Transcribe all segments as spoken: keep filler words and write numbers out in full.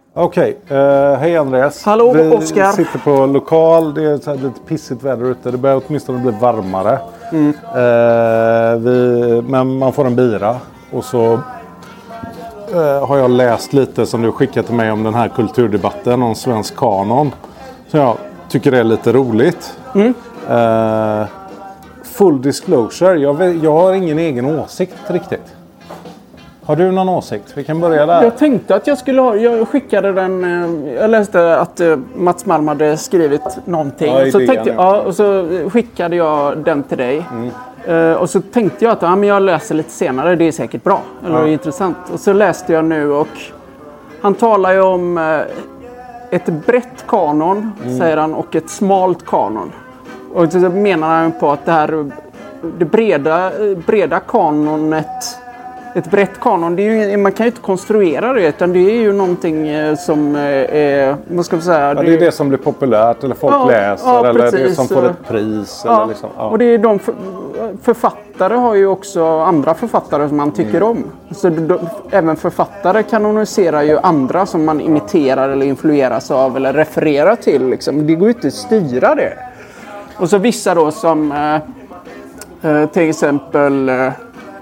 Okej, okay. uh, hej Andreas. Hallå vi Oskar. Vi sitter på lokal, det är så här lite pissigt väder ute. Det börjar åtminstone bli varmare. Mm. Uh, vi, men man får en bira. Och så uh, har jag läst lite som du skickat till mig om den här kulturdebatten om svensk kanon. Så jag tycker det är lite roligt. Mm. Uh, full disclosure, jag, vet, jag har ingen egen åsikt riktigt. Har du någon åsikt? Vi kan börja där. Jag tänkte att jag skulle ha... Jag skickade den... Jag läste att Mats Malm hade skrivit någonting. Ja, och, så tänkte jag, ja, och så skickade jag den till dig. Mm. Uh, och så tänkte jag att ja, men jag läser lite senare. Det är säkert bra. Eller ja. Intressant. Och så läste jag nu och... Han talar ju om uh, ett brett kanon, mm. säger han, och ett smalt kanon. Och så menar han på att det här... Det breda, breda kanonet... Ett brett kanon, det är ju, man kan ju inte konstruera det, utan det är ju någonting som är, vad ska man säga? Ja, det, det är det som blir populärt, eller folk ja, läser, ja, eller precis. det som får ett pris. Ja, eller liksom, ja. Och det är de för, författare har ju också andra författare som man tycker mm. om. Så de, även författare kanoniserar ju andra som man imiterar eller influeras av eller refererar till. Liksom. Det går ju inte att styra det. Och så vissa då som eh, till exempel... Eh,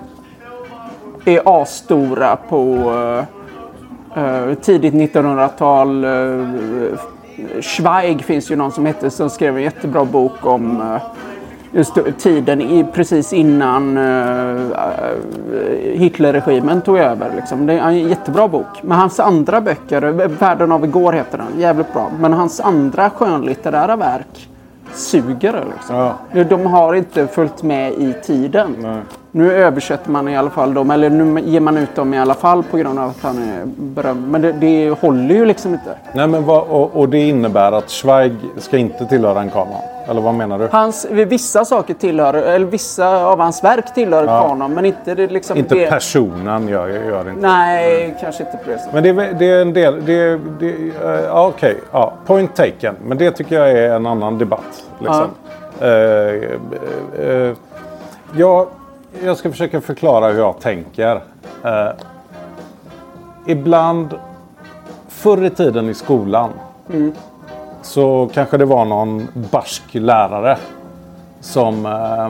är asstora på uh, uh, tidigt nittonhundratal. Uh, Zweig finns ju någon som heter som skrev en jättebra bok om uh, just tiden i, precis innan uh, Hitlerregimen tog över. Liksom. Det är en jättebra bok. Men hans andra böcker, Världen av igår heter den, jävligt bra. Men hans andra skönlitterära verk suger liksom. Ja. De har inte följt med i tiden. Nej. Nu översätter man i alla fall dem, eller nu ger man ut dem i alla fall på grund av att han är berömd. Men det, det håller ju liksom inte. Nej, men vad, och, och det innebär att Zweig ska inte tillhöra en kanon? Eller vad menar du? Hans, vissa saker tillhör, eller vissa av hans verk tillhör ja. kanon, men inte det liksom... Inte det... personen gör, gör det inte. Nej, mm. kanske inte på det sättet. Men det, det är en del... Det, det, uh, Okej, okay, ja, point taken. Men det tycker jag är en annan debatt. Liksom. Ja. Uh, uh, uh, jag... Jag ska försöka förklara hur jag tänker. Eh, ibland, förr i tiden i skolan, mm. så kanske det var någon barsk lärare som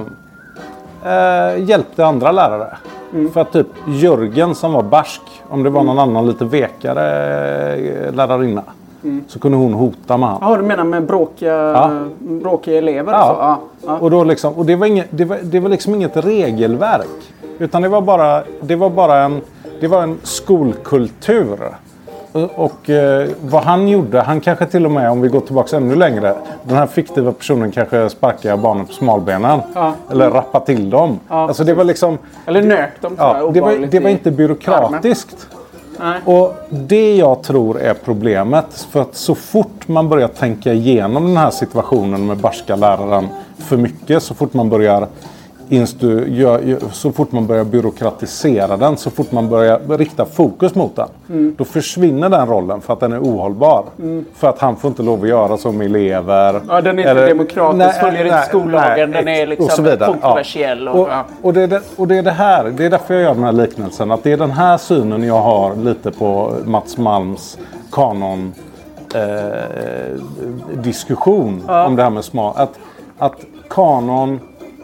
eh, eh, hjälpte andra lärare. Mm. För att typ Jörgen som var barsk, om det var någon mm. annan lite vekare eh, lärarinna. Mm. Så kunde hon hota med han. Ja, du menar med bråkiga, ja. bråkiga elever? Ja. Så. Ja. Ja. Och, då liksom, och det, var inget, det, var, det var liksom inget regelverk. Utan det var bara, det var bara en, det var en skolkultur. Och, och eh, vad han gjorde, han kanske till och med, om vi går tillbaka ännu längre. Den här fiktiva personen kanske sparkar barnen på smalbenen. Ja. Eller rappar till dem. Ja. Alltså det var liksom... Eller nökt dem. Ja, det, var, det var inte byråkratiskt. Nej. Och det jag tror är problemet, för att så fort man börjar tänka igenom den här situationen med barska läraren för mycket, så fort man börjar instu, gör, så fort man börjar byråkratisera den, så fort man börjar rikta fokus mot den, mm. då försvinner den rollen för att den är ohållbar. Mm. För att han får inte lov att göra som elever. Ja, den är inte eller, demokratisk, nej, följer inte skollagen, nej, den är liksom kontroversiell. Ja. Och, och, och, det är det, och det är det här, det är därför jag gör den här liknelsen, att det är den här synen jag har lite på Mats Malms kanon eh, diskussion ja. om det här med smal. Att, att kanon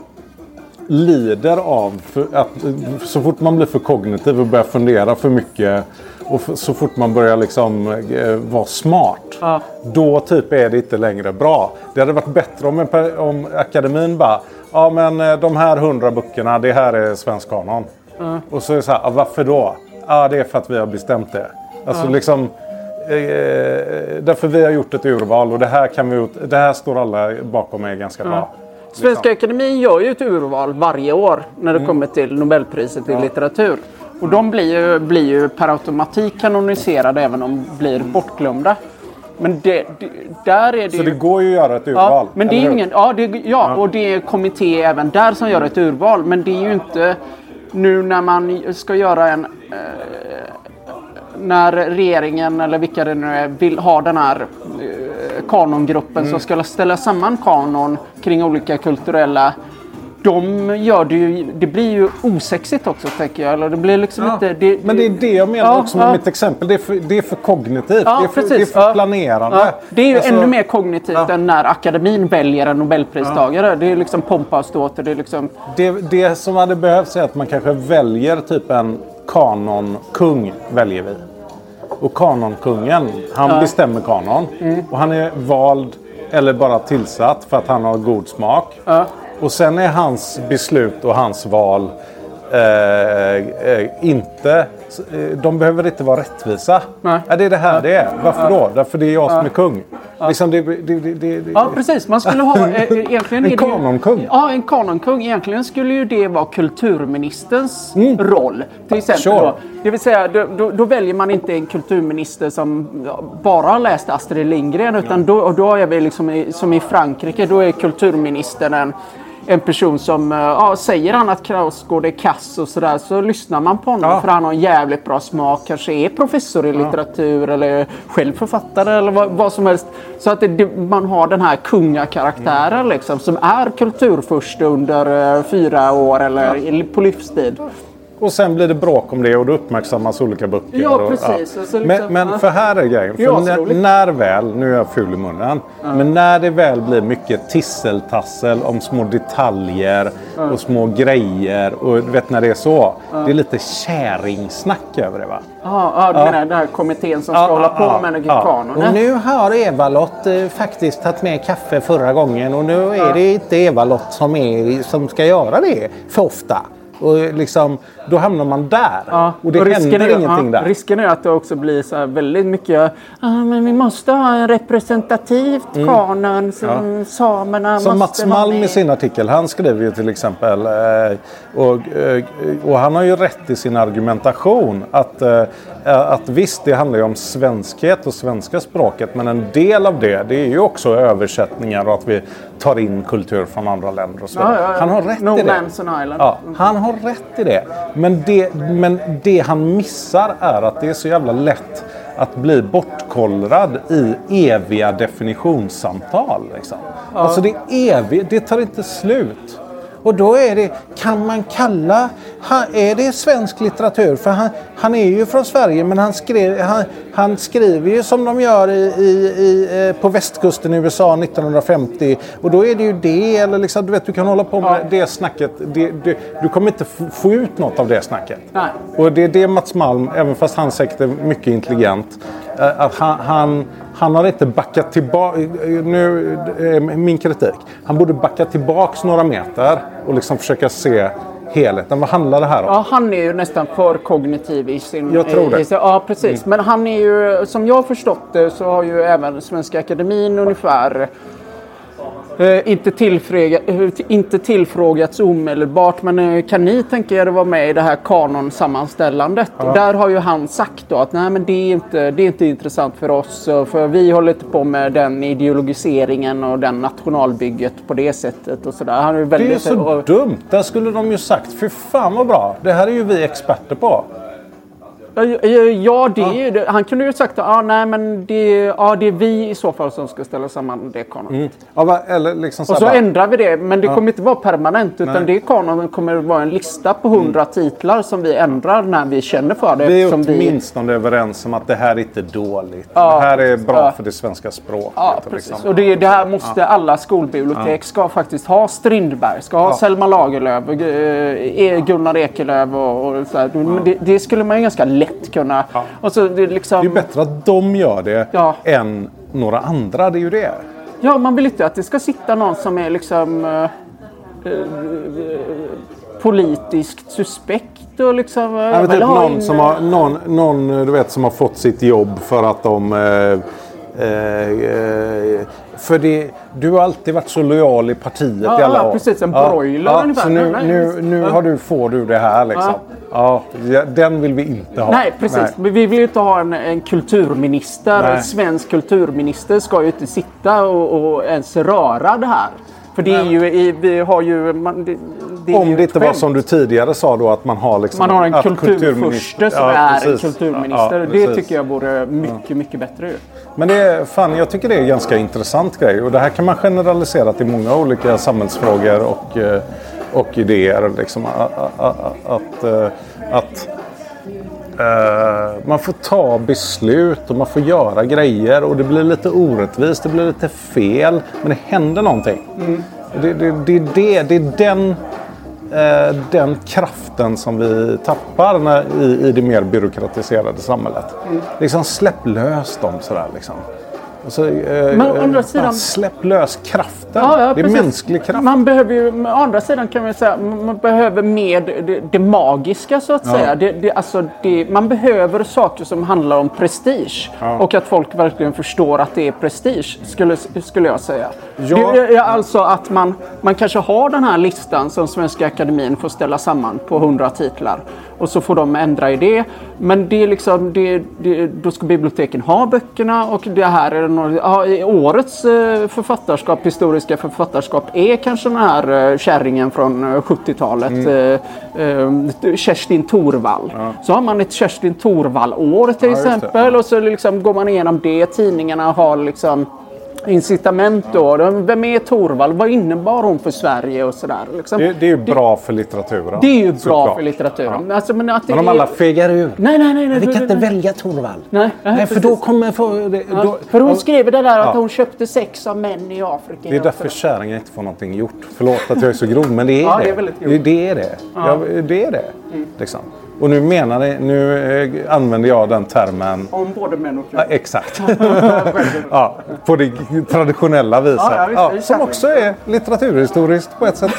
lider av för att så fort man blir för kognitiv och börjar fundera för mycket och för, så fort man börjar liksom eh, vara smart, ja. då typ är det inte längre bra. Det hade varit bättre om, en, om akademin bara, ja men de här hundra böckerna, det här är svensk kanon. Ja. Och så är det så här, varför då? Ja, det är för att vi har bestämt det. Alltså ja. liksom eh, därför vi har gjort ett urval och det här kan vi, det här står alla bakom är ganska ja. bra. Svenska akademin gör ju ett urval varje år när det mm. kommer till Nobelpriset i ja. litteratur. Och de blir ju, blir ju per automatik kanoniserade även om de blir bortglömda. Men det, det, där är det Så ju... det går ju att göra ett urval? Ja, men det är ingen, ja, det, ja, ja, och det är kommitté även där som gör ett urval. Men det är ju inte nu när man ska göra en... Eh, när regeringen eller vilka det nu är vill ha den här eh, kanongruppen mm. som ska ställa samman kanon kring olika kulturella de gör det ju, det blir ju osexigt också tänker jag. Eller det blir liksom ja. inte... Det, men det är det jag menar ja, också med ja. mitt exempel. Det är för, det är för kognitivt. Ja, det, är för, precis. det är för ja. planerande. Ja. Det är ju alltså, ännu mer kognitivt ja. än när akademin väljer en nobelpristagare. Ja. Det är liksom pompa och ståt. Det, är liksom... det, det som hade behövts är att man kanske väljer typ en kanonkung väljer vi. Och kanonkungen, han ja. bestämmer kanon. Mm. Och han är vald eller bara tillsatt för att han har god smak. Ja. Och sen är hans beslut och hans val eh, eh, inte... De behöver inte vara rättvisa. Nej. Ja, det är det här ja. det är. Varför då? Därför det är jag som är kung. Ja, liksom det, det, det, det, det. ja precis. Man skulle ha... Äh, egentligen en kanonkung. Ju, ja, en kanonkung. Egentligen skulle ju det vara kulturministerns mm. roll. Till exempel sure. då. Det vill säga, då, då, då väljer man inte en kulturminister som bara har läst Astrid Lindgren. Utan mm. då, då är vi liksom i, som i Frankrike. Då är kulturministern en... En person som, ja, säger han att Knausgård är kass och sådär, så lyssnar man på honom ja. för han har en jävligt bra smak, kanske är professor i ja. litteratur eller själv författare eller vad, vad som helst. Så att det, man har den här kungakaraktären mm. liksom, som är kulturfurst under uh, fyra år eller ja. på livstid. Och sen blir det bråk om det och då uppmärksammas olika böcker. Ja, och, precis. Ja. Alltså, liksom, men, men för här är grejen. För när, när väl, nu är jag ful i munnen, ja. men när det väl blir mycket tisseltassel om små detaljer ja. och små grejer och du vet när det är så, ja. det är lite käringsnack över det va? Ja, ja du ja. menar den här kommittén som ska ja, hålla på ja, med ja. kanonen. Och nu har Eva-Lott eh, faktiskt tagit med kaffe förra gången och nu är ja. det inte Eva-Lott som, är, som ska göra det för ofta. Och liksom, då hamnar man där. Ja, och det och händer är, ingenting ja, där. Risken är att det också blir så här väldigt mycket. Ah, men vi måste ha en representativt mm. kanon som ja. samerna som måste Mats Malm i sin artikel. Han skriver ju till exempel. Eh, och, eh, och han har ju rätt i sin argumentation. Att, eh, att visst, det handlar ju om svenskhet och svenska språket. Men en del av det, det är ju också översättningar och att vi tar in kultur från andra länder och så. Ja, ja, ja. Han har rätt no i det. Man's an Island. Ja, han har rätt i det. Men, det. men det han missar är att det är så jävla lätt att bli bortkollrad i eviga definitionssamtal. Liksom. Ja. Alltså det är evigt, det tar inte slut. Och då är det, kan man kalla, är det svensk litteratur? För han, han är ju från Sverige men han, skrev, han, han skriver ju som de gör i, i, i, på västkusten i U S A nittonhundrafemtio. Och då är det ju det, eller liksom, du vet, du kan hålla på med ja. det snacket. Det, det, du kommer inte f- få ut något av det snacket. Nej. Och det är det Mats Malm, även fast han säkert är mycket intelligent, att han, han, han har inte backat tillbaka, nu min kritik, han borde backa tillbaks några meter och liksom försöka se helheten. Vad handlar det här om? Ja, han är ju nästan för kognitiv i sin... Jag tror det. I, ja, precis. Mm. Men han är ju, som jag har förstått det, så har ju även Svenska Akademin ungefär Eh, inte, tillfråga, inte tillfrågats omedelbart, men eh, kan ni tänka er att vara med i det här kanonsammanställandet? Ja. Där har ju han sagt då att nej, men det är inte, det är inte intressant för oss, för vi håller inte på med den ideologiseringen och den nationalbygget på det sättet och sådär. Han är väldigt, det är så och, dumt, där skulle de ju sagt, för fan vad bra, det här är ju vi experter på. Ja, det är ju, han kunde ju sagt att ah, nej, men det, ja, det är vi i så fall som ska ställa samman det kanonet. Mm. Ja, eller liksom så och så bara... ändrar vi det, men det ja. kommer inte vara permanent, utan nej. det kanonet kommer vara en lista på hundra mm. titlar som vi ändrar när vi känner för det. Vi är som åtminstone vi... överens om att det här är inte dåligt. Ja, det här är bra ja. för det svenska språket. Ja, precis. Liksom. Och det, det här måste ja. alla skolbibliotek ja. ska faktiskt ha Strindberg, ska ha ja. Selma Lagerlöf, Gunnar Ekelöf och, och så här. Ja. Det, det skulle man ju ganska lätt kunna... Ja. Och så det, liksom... det är bättre att de gör det ja. än några andra, det är ju det. Ja, man vill inte att det ska sitta någon som är liksom eh, eh, politiskt suspekt och liksom... Eh, ja, men typ någon, in... som har, någon, någon du vet, som har fått sitt jobb för att de... Eh, Eh, för det, du har alltid varit så lojal i partiet ja, i alla ja, år. precis, en broiler ja, ungefär. Så nu, nu, nu ja. har du, får du det här liksom. Ja. Ja, den vill vi inte ha. Nej, precis. Nej. Men vi vill ju inte ha en, en kulturminister. Nej. En svensk kulturminister ska ju inte sitta och, och ens röra det här. För det är ju, vi har ju... Man, det, det om det inte var som du tidigare sa då, att man har liksom... Man har en kulturfurste som ja, är en kulturminister. Ja, det tycker jag vore mycket, ja. mycket bättre. Men det är, fan, jag tycker det är en ganska intressant grej. Och det här kan man generalisera till många olika samhällsfrågor och... och idéer. Liksom, att, att, att, att uh, man får ta beslut och man får göra grejer och det blir lite orättvist, det blir lite fel, men det händer någonting. Mm. Det, det, det, det, det är den, uh, den kraften som vi tappar när, i, i det mer byråkratiserade samhället. Mm. Liksom släpp lös dem sådär liksom. Alltså, eh, men å andra sidan... Släpp lös kraften. Ja, ja, det är precis. Mänsklig kraft. Man behöver ju, å andra sidan kan man säga, man behöver mer det, det magiska så att ja. säga. Det, det, alltså det, man behöver saker som handlar om prestige. Ja. Och att folk verkligen förstår att det är prestige, skulle, skulle jag säga. Ja. Det, alltså att man, man kanske har den här listan som Svenska Akademin får ställa samman på hundra titlar. Och så får de ändra i det. Men det är liksom, det, det, då ska biblioteken ha böckerna och det här är några, ja, i årets eh, författarskap, historiska författarskap är kanske den här eh, kärringen från sjuttiotalet, mm. eh, eh, Kerstin Thorvall. Ja. Så har man ett Kerstin Thorvall-år till ja, exempel och så liksom går man igenom det, tidningarna har liksom incitament då. Vem är Thorvall? Vad innebar hon för Sverige och sådär? Liksom. Det, det är ju bra för litteraturen. Det är ju bra såklart. För litteraturen. Ja. Alltså, men att det men om är... alla fegar ur. Nej, nej, nej. nej vi kan nej, inte nej. välja Thorvall. Nej, nej, nej för då kommer... För, det, ja. då, för hon skrev det där att ja. hon köpte sex av män i Afrika. Det är därför kärringen inte får någonting gjort. Förlåt att jag är så grov, men det är ja, det. Det är, väldigt det, det är det. Ja. Ja, det är det. Mm. Liksom. Och nu menar det, nu eh, använder jag den termen... Om både män och kvinnor. Ja, exakt. ja, på det traditionella viset. Ja, ja, visst, ja, som också är litteraturhistoriskt på ett sätt.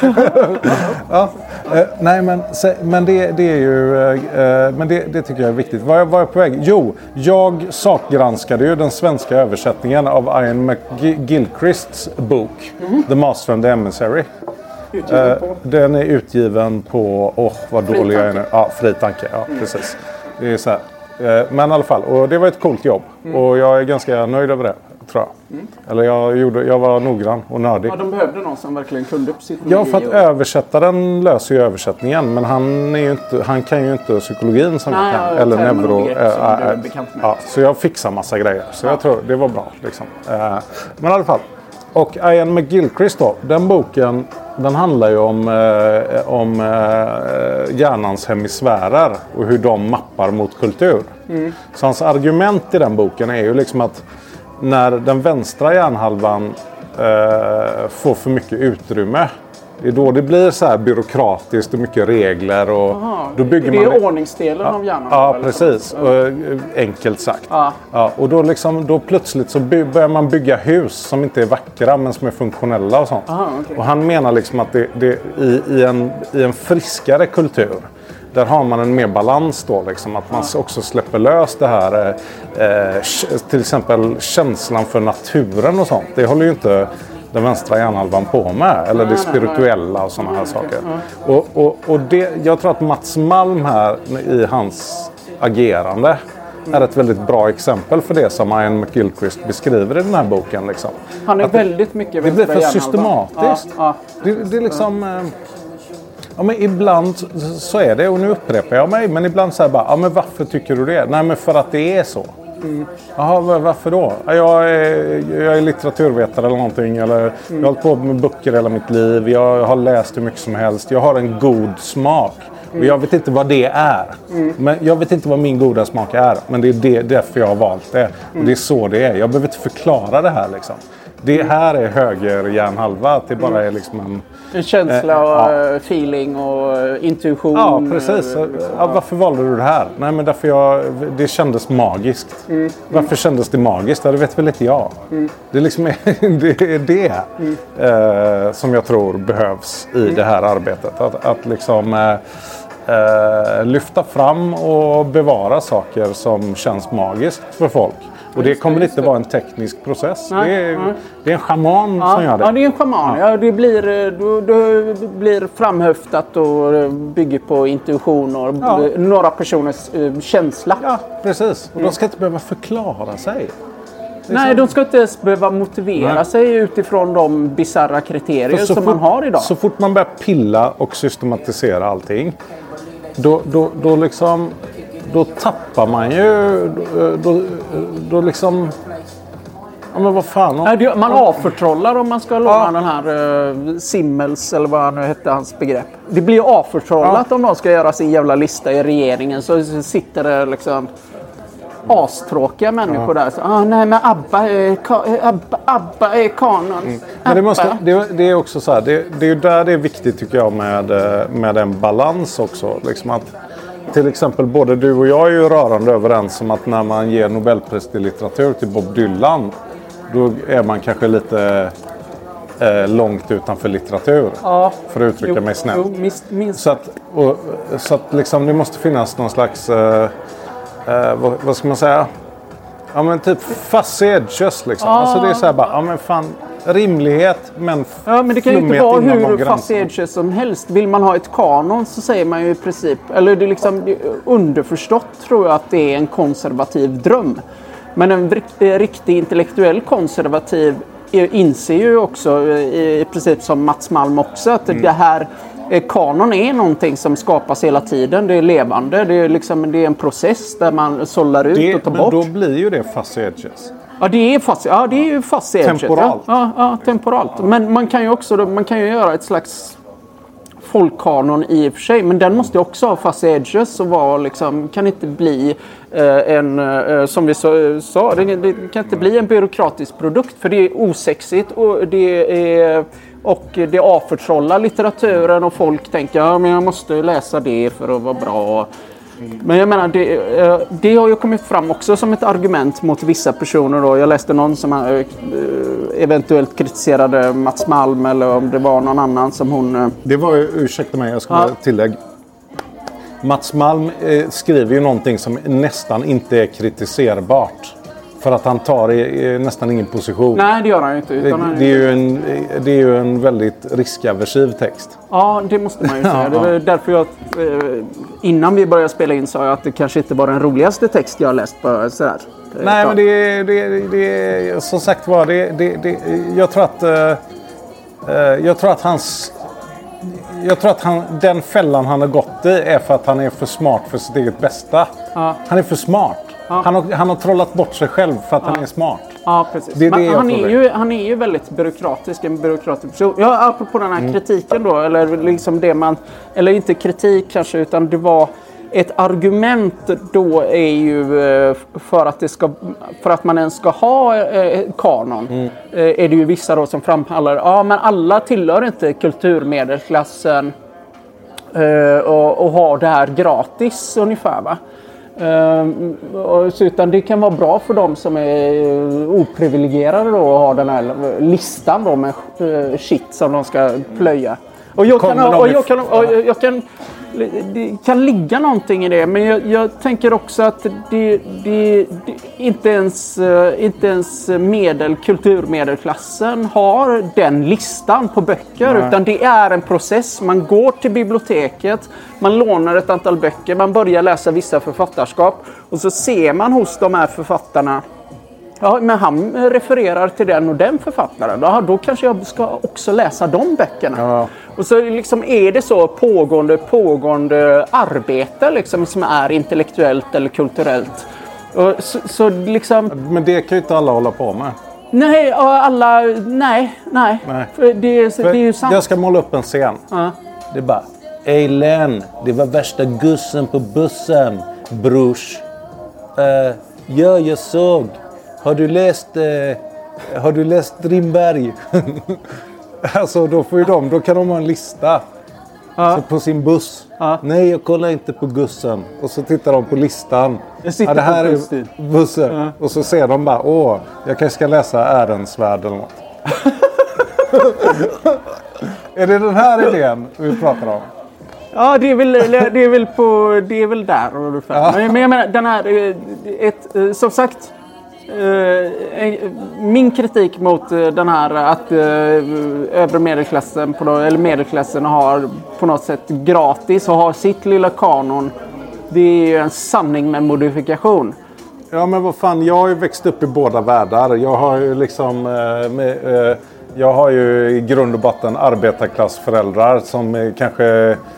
ja. eh, nej, men, se, men, det, det är ju... Eh, men det, det tycker jag är viktigt. Var, var jag på väg? Jo, jag sakgranskade ju den svenska översättningen av Ian McGilchrists bok. Mm. The Master and the Emissary. Uh, den är utgiven på, åh oh, vad dålig jag är nu. Ja, Fri tanke, ja mm. precis. Det är så här. Uh, men i alla fall, och det var ett coolt jobb. Mm. Och jag är ganska nöjd över det, tror jag. Mm. Eller jag, gjorde, jag var noggrann och nördig. Ja, de behövde någon som verkligen kunde psykologi. Ja, för att och... översättaren löser ju översättningen. Men han, är ju inte, han kan ju inte psykologin som Nej, jag kan. Ja, eller neuro. Äh, äh, ja, så jag fixar massa grejer. Så ja. jag tror det var bra. Liksom. Uh, men i alla fall. Och Ian McGilchrist då, den boken, den handlar ju om, eh, om eh, hjärnans hemisfärer och hur de mappar mot kultur. Mm. Så hans argument i den boken är ju liksom att när den vänstra hjärnhalvan eh, får för mycket utrymme, det är då det blir så här byråkratiskt och mycket regler. Och Aha, då bygger det är man... ordningsdelen ja, av hjärnan. Ja, precis. Och, enkelt sagt. Ja. Ja, och då, liksom, då plötsligt så by- börjar man bygga hus som inte är vackra men som är funktionella och sånt. Aha, okay. Och han menar liksom att det, det, i, i, en, i en friskare kultur, där har man en mer balans då, liksom, att man ja. också släpper lös det här, eh, till exempel känslan för naturen och sånt. Det håller ju inte den vänstra hjärnhalvan på med, eller det spirituella och sådana här saker. Och, och, och det, jag tror att Mats Malm här i hans agerande är ett väldigt bra exempel för det som Ian McGilchrist beskriver i den här boken. Liksom. Han är att väldigt mycket det blir för systematiskt. Ja, ja. Det, det är liksom... Eh, ja, men ibland så är det, och nu upprepar jag mig, men ibland så här bara, ja men varför tycker du det? Nej, men för att det är så. Mm. Jaha, varför då? Jag är, jag är litteraturvetare eller någonting. Eller mm. Jag har hållit på med böcker hela mitt liv. Jag har läst hur mycket som helst. Jag har en god smak. Mm. Och jag vet inte vad det är. Mm. Men jag vet inte vad min goda smak är. Men det är det, därför jag har valt det. Mm. Och det är så det är. Jag behöver inte förklara det här liksom. Det här är höger hjärnhalva. Det bara är liksom en... En känsla och eh, ja. feeling och intuition. Ja, precis. Ja, varför valde du det här? Nej, men därför jag, det kändes magiskt. Mm. Varför kändes det magiskt? Det vet väl inte jag. Mm. Det är liksom det, är det mm. eh, som jag tror behövs i mm. det här arbetet. Att, att liksom eh, eh, lyfta fram och bevara saker som känns magiskt för folk. Och det kommer inte vara en teknisk process. Nej, det, är, det är en schaman ja, som gör det. Ja, det är en schaman. Ja. Ja, det, blir, det, det blir framhöftat och bygger på intuition och ja. några personers uh, känsla. Ja, precis. Och de ska inte behöva förklara sig. Liksom. Nej, de ska inte ens behöva motivera Nej. sig utifrån de bizarra kriterier som fort, man har idag. Så fort man börjar pilla och systematisera allting, då, då, då liksom... Då tappar man ju, då, då, då liksom, Ja, men vad fan. Om... Nej, det, man avförtrollar om man ska låna ja. den här uh, Simmels eller vad nu hette hans begrepp. Det blir ju avförtrollat ja. om de ska göra sin jävla lista i regeringen. Så sitter det liksom astråkiga människor ja. där. Så, ah, nej, men Abba är, Abba, Abba är kanon. Mm. Men det, måste, det, det är också så här, det, det är ju där det är viktigt tycker jag med, med en balans också. Liksom att, till exempel både du och jag är ju rörande överens om att när man ger Nobelpris i litteratur till Bob Dylan, då är man kanske lite eh, långt utanför litteratur. Ja. För att uttrycka jo, mig snällt. Jo, minst, minst. Så att, och, så att liksom, det måste finnas någon slags, eh, eh, vad, vad ska man säga? Ja men typ fuzzy edges liksom. Ja. Alltså det är så här bara, ja men fan, rimlighet men ja, men det kan ju inte vara hur fuzzy edges som helst. Vill man ha ett kanon så säger man ju i princip, eller det är liksom det är underförstått tror jag att det är en konservativ dröm. Men en riktig intellektuell konservativ inser ju också i princip som Mats Malm också att mm. det här kanon är någonting som skapas hela tiden. Det är levande. Det är, liksom, det är en process där man sållar ut det, och tar men bort. Men då blir ju det fuzzy edges. Ja, det är fuzzy, ja, det är ju fuzzy edges. Temporalt. Ja, ja, temporalt. Men man kan ju också man kan ju göra ett slags folkkanon i och för sig. Men den måste ju också ha fuzzy edges och vara liksom, kan inte bli eh, en, eh, som vi så, sa, det, det kan inte bli en byråkratisk produkt. För det är osexigt och det är... Och det avförtrollar litteraturen och folk tänker ja men jag måste läsa det för att vara bra. Men jag menar det, det har ju kommit fram också som ett argument mot vissa personer då. Jag läste någon som eventuellt kritiserade Mats Malm eller om det var någon annan som hon... Det var ju, ursäkta mig jag ska ja. tillägga. Mats Malm skriver ju någonting som nästan inte är kritiserbart. För att han tar i, i nästan ingen position. Nej, det gör han inte. Utan det, han... det, är ju en, det är ju en väldigt riskaversiv text. Ja, det måste man ju säga. Det var därför jag, innan vi började spela in sa jag att det kanske inte var den roligaste text jag har läst på sådär. Nej, men det, det, det som sagt var, det, det, det, jag tror att jag tror att hans jag tror att han, den fällan han har gått i är för att han är för smart för sitt eget bästa. Ja. Han är för smart. Ja. Han, har, han har trollat bort sig själv för att ja. han är smart. Ja, precis. Det är Men det han, är ju, han är ju väldigt byråkratisk, en byråkratisk person. Ja, apropå den här mm. kritiken då, eller liksom det man, eller inte kritik kanske, utan det var ett argument då är ju för att det ska, för att man ens ska ha eh, kanon mm. eh, är det ju vissa då som framhåller, ja men alla tillhör inte kulturmedelklassen eh, och, och har det här gratis ungefär va. Uh, så utan det kan vara bra för dem som är oprivilegierade då och har den här listan då med uh, shit som de ska plöja. Och jag kan, och jag kan, och jag kan det kan ligga någonting i det, men jag, jag tänker också att det, det, det inte ens inte ens medel kulturmedelklassen har den listan på böcker. Nej. Utan det är en process. Man går till biblioteket, man lånar ett antal böcker, man börjar läsa vissa författarskap och så ser man hos de här författarna. Ja, men han refererar till den och den författaren. Ja, då kanske jag ska också läsa de böckerna. Ja. Och så liksom är det så pågående, pågående arbete liksom, som är intellektuellt eller kulturellt. Och så, så liksom... Men det kan ju inte alla hålla på med. Nej, alla... Nej, nej. nej. För det, För det är ju sant. Jag ska måla upp en scen. Ja. Det är bara... Eilen, det var värsta gussen på bussen, brors. Uh, ja, jag såg... Har du läst, eh, har du läst Strindberg? Alltså då får ju de, då kan de ha en lista ja. på sin buss. Ja. Nej, jag kollar inte på gussen. Och så tittar de på listan. Ja, det här är bussen. Ja. Och så ser de bara, åh, jag kanske ska läsa Ärensvärd eller något. Är det den här idén vi pratar om? Ja, det är väl, det är väl, på, det är väl där ungefär. Ja. Men jag menar, den här, ett, som sagt... Uh, min kritik mot uh, den här att uh, övre medelklassen på då, eller medelklassen har på något sätt gratis och har sitt lilla kanon, det är ju en sanning med modifikation. Ja men vad fan, jag har ju växt upp i båda världar. Jag har ju liksom uh, med, uh, jag har ju i grund och botten arbetarklassföräldrar som uh, kanske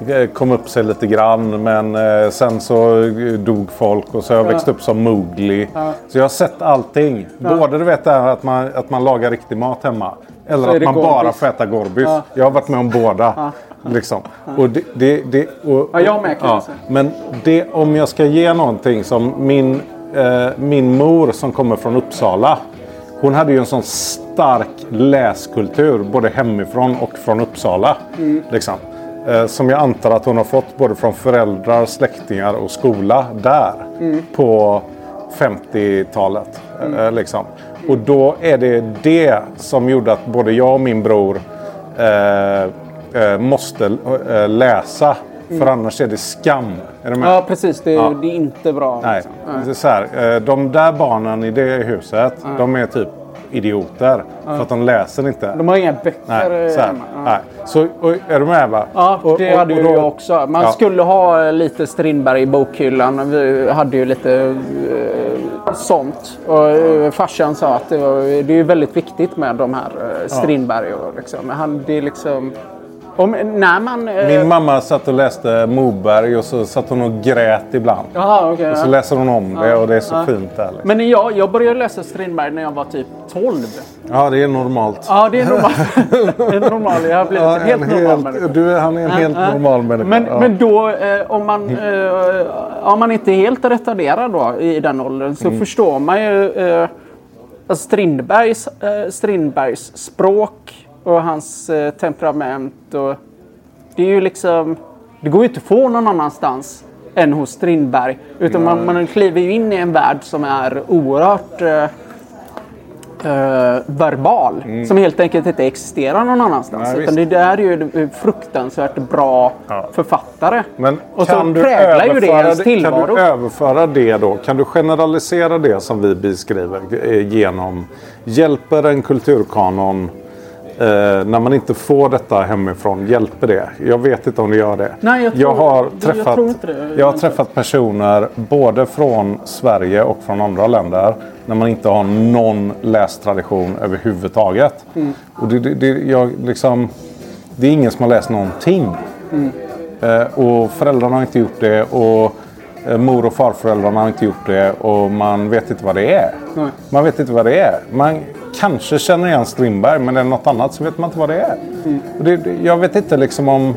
kom upp sig lite grann. Men eh, sen så dog folk och så har jag växt upp som Mowgli. Ja. Så jag har sett allting. Ja. Både du vet där att man, att man lagar riktig mat hemma. Eller att man Gorbis. bara får äta Gorbis. Ja. Jag har varit med om båda. Ja. Liksom. Ja. Och det, det, det, och, ja, jag med, ja. Men det, om jag ska ge någonting som min, eh, min mor som kommer från Uppsala. Hon hade ju en sån stark läskultur. Både hemifrån och från Uppsala. Mm. Liksom. Eh, som jag antar att hon har fått både från föräldrar, släktingar och skola där. Mm. På femtiotalet. Mm. Eh, liksom. Och då är det det som gjorde att både jag och min bror eh, eh, måste eh, läsa. Mm. För annars är det skam. Är du med? Ja, precis. Det är, ja. det är inte bra. Nej. Liksom. Nej. Det är så här, eh, de där barnen i det huset, ja. de är typ idioter. Ja. För att de läser inte. De har inga böcker. Nej, så, här, ja. nej. så och, är du med va? Ja, det och, hade och, och då, jag också. Man ja. skulle ha lite Strindberg i bokhyllan. Vi hade ju lite eh, sånt. Och eh, farsan sa att det, var, det är väldigt viktigt med de här eh, Strindberg. Och, liksom. Han, det är liksom... Om, när man, eh... Min mamma satt och läste Moberg och så satt hon och grät ibland. Jaha, okay, och så ja. läser hon om det ja, och det är så ja. fint där. Liksom. Men jag, jag började läsa Strindberg när jag var typ tolv. Ja, det är normalt. Ja, det är normalt. det är normalt. Jag har blivit ja, en helt normal helt, människa. Du, han är en ja, helt ja. normal människa. Men, ja. men då, eh, om, man, eh, om man inte är helt retarderad då, i den åldern så mm. förstår man ju eh, Strindbergs, eh, Strindbergs språk och hans eh, temperament och det är ju liksom, det går ju inte att få någon annanstans än hos Strindberg. Utan man, man kliver ju in i en värld som är oerhört eh, eh, verbal. Mm. Som helt enkelt inte existerar någon annanstans. Ja, utan det där är ju fruktansvärt bra ja. författare. Men och kan så du präglar ju det ens det, tillvaro. Kan du överföra det då? Kan du generalisera det som vi beskriver genom hjälper en kulturkanon Eh, när man inte får detta hemifrån, hjälper det? Jag vet inte om det gör det. Nej, jag, tror, jag, har träffat, jag, tror inte det. jag har träffat personer både från Sverige och från andra länder när man inte har någon lästradition överhuvudtaget. Mm. Och det, det, det, jag, liksom, det är ingen som har läst någonting. Mm. Eh, och föräldrarna har inte gjort det och eh, mor- och farföräldrarna har inte gjort det och man vet inte vad det är. Nej. Man vet inte vad det är. Man kanske känner igen Strindberg, men det är något annat så vet man inte vad det är. Mm. Och det, jag vet inte liksom om...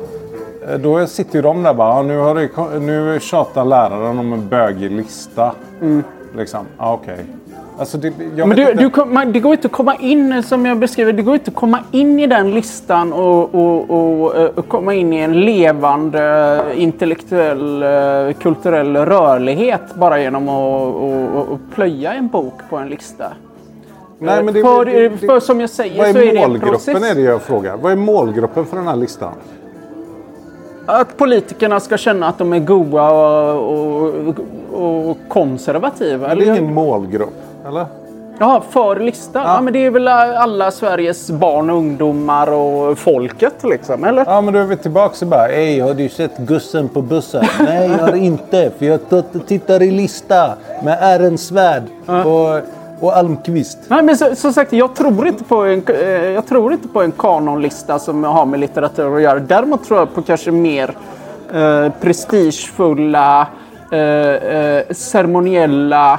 Då sitter ju de där bara, nu, har det, nu tjatar läraren om en bögig lista. Mm. Liksom, ja ah, okej. Okay. Alltså det, men du, du, man, det går inte att komma in, som jag beskriver, det går inte att komma in i den listan och, och, och, och komma in i en levande intellektuell, kulturell rörlighet bara genom att och, och plöja en bok på en lista. Nej, men det, för, det, det, för som jag säger vad är så är det en målgruppen process. Är det jag frågar. Vad är målgruppen för den här listan? Att politikerna ska känna att de är goda och, och, och konservativa. Men det är ingen målgrupp, eller? Ja, för listan. Ja. Ja, men det är väl alla Sveriges barn och ungdomar och folket liksom, eller? Ja, men då är vi tillbaka och bara, hej, har du sett Gussen på bussen? Nej, jag har inte, för jag tittar i lista med Ehrensvärd ja. och... Och Almqvist. Nej, men så, så sagt, jag tror inte på en, eh, jag tror inte på en kanonlista som har med litteratur att göra. Däremot tror jag på kanske mer eh, prestigefulla, eh, eh, ceremoniella,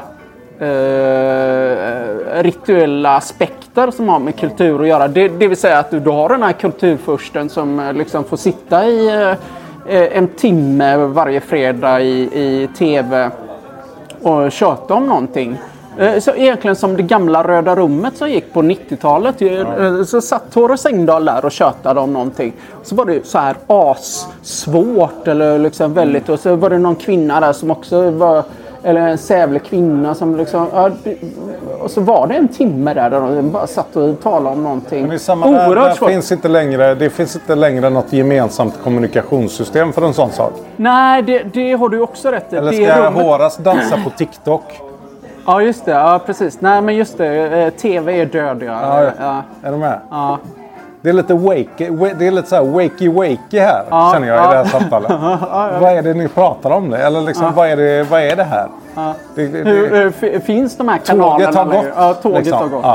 eh, rituella aspekter som har med kultur att göra. Det, det vill säga att du, du har den här kulturfursten som eh, liksom får sitta i eh, en timme varje fredag i, i tv och köta om någonting. Så egentligen som det gamla Röda rummet som gick på nittiotalet. Ja. Så satt Horace Engdahl där och tjötade om någonting. Så var det så här as-svårt eller liksom väldigt. Och så var det någon kvinna där som också var... Eller en sävlig kvinna som liksom... Ja, och så var det en timme där där de bara satt och talade om någonting. Men det är samma där, där finns inte längre, det finns inte längre något gemensamt kommunikationssystem för en sån sak. Nej, det, det har du också rätt i. Eller ska Horace dansa på TikTok? Ja, just det. Ja, precis. Nej, men just det. T V är död, ja. Ja, ja. Är du med? Ja. Det är lite wakey, det är lite så här wakey wakey här, ja, känner jag ja. i det här samtalet. ja, ja. Vad är det ni pratar om det? Eller liksom, ja. vad, är det, vad är det här? Ja. Det, det, Hur, det, finns de här kanalerna? Tåget har gått. Ja, tåget liksom. har gått. Ja. Ja.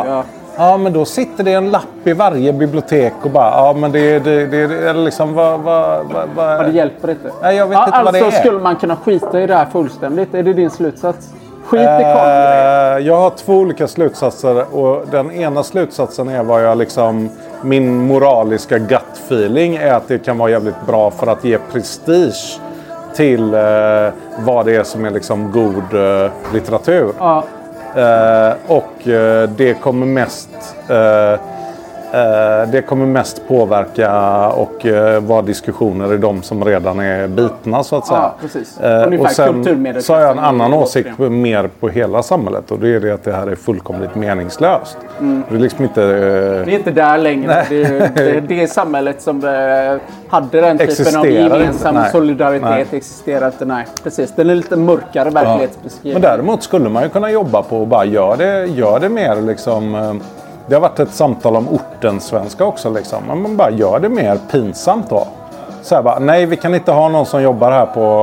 Ja, men då sitter det en lapp i varje bibliotek och bara, ja men det, det, det, det är liksom, vad, vad, vad, vad... Ja, det hjälper inte. Nej, jag vet ja, inte alltså vad det är. skulle man kunna skita i det här fullständigt? Är det din slutsats? Skit i Eh, kameror. jag har två olika slutsatser och den ena slutsatsen är vad jag liksom, min moraliska gut feeling är att det kan vara jävligt bra för att ge prestige till eh, vad det är som är liksom god eh, litteratur. Ja. Eh, och eh, det kommer mest eh, eh, det kommer mest påverka och eh, vara diskussioner i de som redan är bitna så att säga. Ja, precis. Eh, Ungefär och sen kulturmedier- så har jag en annan är åsikt på, mer på hela samhället och det är det att det här är fullkomligt meningslöst. Mm. Det är liksom inte... Eh, Vi är inte där längre. Det är, det, det är samhället som eh, hade den typen av gemensam inte. solidaritet Nej. existerar inte. Nej, precis. Den är lite mörkare verklighetsbeskrivning. Men däremot skulle man ju kunna jobba på och bara göra det, gör det mer liksom... Eh, det har varit ett samtal om ortensvenska också liksom. Men man bara gör det mer pinsamt då. Så här bara, nej vi kan inte ha någon som jobbar här på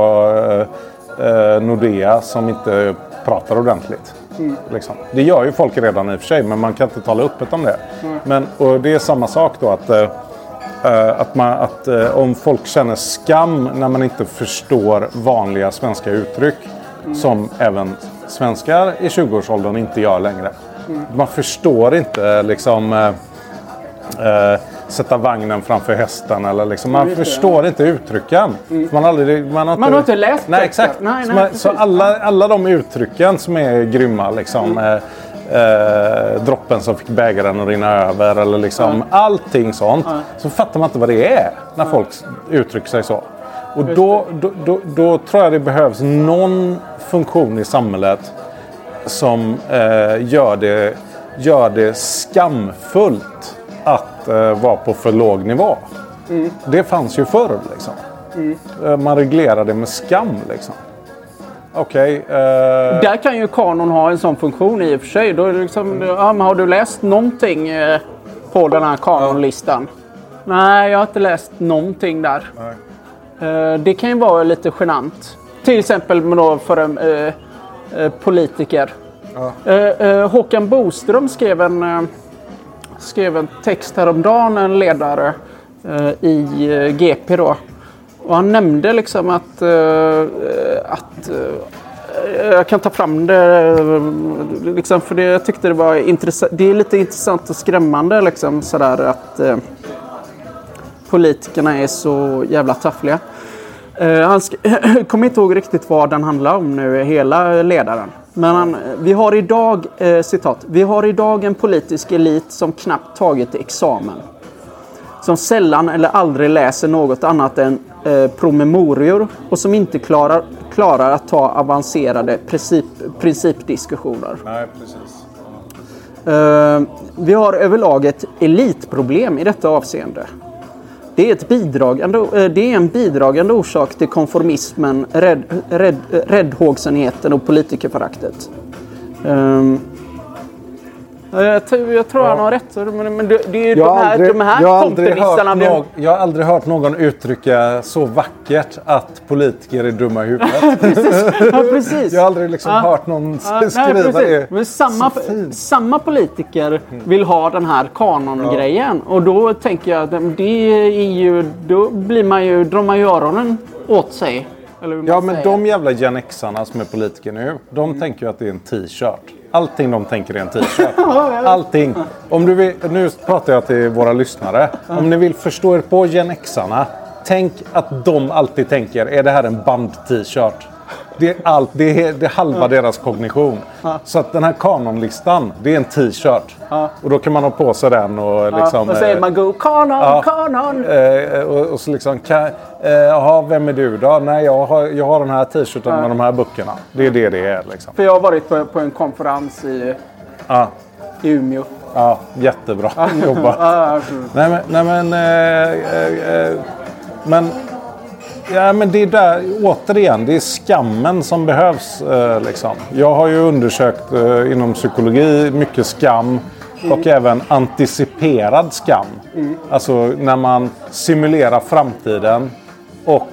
eh, Nordea som inte pratar ordentligt. Mm. Liksom. Det gör ju folk redan i och för sig men man kan inte tala öppet om det. Mm. Men, och det är samma sak då att, eh, att, man, att eh, om folk känner skam när man inte förstår vanliga svenska uttryck mm. som även svenskar i tjugoårsåldern inte gör längre. Mm. Man förstår inte liksom äh, äh, sätta vagnen framför hästen eller liksom, man förstår inte uttrycken. Mm. Man, aldrig, man, har inte, man har inte läst nej, exakt. Nej, så, nej, man, så alla, alla de uttrycken som är grymma liksom, mm. äh, äh, droppen som fick bägaren att rinna över eller liksom, mm. allting sånt, mm. så fattar man inte vad det är när mm. folk uttrycker sig så. Och då, då, då, då tror jag det behövs någon funktion i samhället som eh, gör, det, gör det skamfullt att eh, vara på för låg nivå. Mm. Det fanns ju förr liksom. Mm. Eh, man reglerade med skam liksom. Okej. Okay, eh... Där kan ju kanon ha en sån funktion i och för sig. Då är det liksom, mm. ja, men har du läst någonting eh, på den här kanonlistan? Ja. Nej, jag har inte läst någonting där. Eh, det kan ju vara lite genant. Till exempel då för en eh, eh, politiker. Ja. Eh, eh, Håkan Boström skrev en, eh, skrev en text häromdagen, en ledare eh, i eh, G P då. Och han nämnde liksom att, eh, att eh, jag kan ta fram det eh, liksom, för det, jag tyckte det var intressant. Det är lite intressant och skrämmande liksom, sådär, att eh, politikerna är så jävla taffliga. Uh, han sk- kommer inte ihåg riktigt vad den handlar om nu, hela ledaren. Men han, vi har idag, uh, citat, vi har idag en politisk elit som knappt tagit examen. Som sällan eller aldrig läser något annat än uh, promemorior och som inte klarar, klarar att ta avancerade princip, principdiskussioner. Nej, precis. Uh, vi har överlag ett elitproblem i detta avseende. Det är, ett bidragande, det är en bidragande orsak till konformismen, rädd, rädd, räddhågsenheten och politikerföraktet. Um, jag, tror, jag tror ja. han har rätt. Men, men det, det är ju de här, aldrig, de här kompisarna. Vi... Någon, jag har aldrig hört någon uttrycka så vackert att politiker är dumma i huvudet. precis. Ja, precis. Jag har aldrig liksom ja. hört någon ja, skriva nej, det. Men samma, samma politiker vill ha den här kanongrejen. Ja. Och då tänker jag att det är ju, då blir man ju, drar man ju öronen åt sig. Eller ja, men säger. De jävla Gen X-arna som är politiker nu, de mm. tänker ju att det är en t-shirt. Allting de tänker är en t-shirt. Allting. Om du vill, nu pratar jag till våra lyssnare. Om ni vill förstå er på Gen X-arna, tänk att de alltid tänker, är det här en band-t-shirt? Det är allt, det är, det är halva ja. deras kognition. Ja. Så att den här kanonlistan, det är en t-shirt. Ja. Och då kan man ha på sig den och liksom... Ja, och säger man go kanon, ja, kanon! Eh, och, och så liksom, kan, eh, jaha, vem är du då? Nej, jag har, jag har den här t-shirten ja. med de här böckerna. Det är det det är liksom. För jag har varit på, på en konferens i, ja. i Umeå. Ja, jättebra jobbat. ja, nej men... Nej, men eh, eh, men Ja, men det är där, återigen, det är skammen som behövs. Eh, liksom. Jag har ju undersökt eh, inom psykologi mycket skam mm. och även anticiperad skam. Mm. Alltså när man simulerar framtiden och...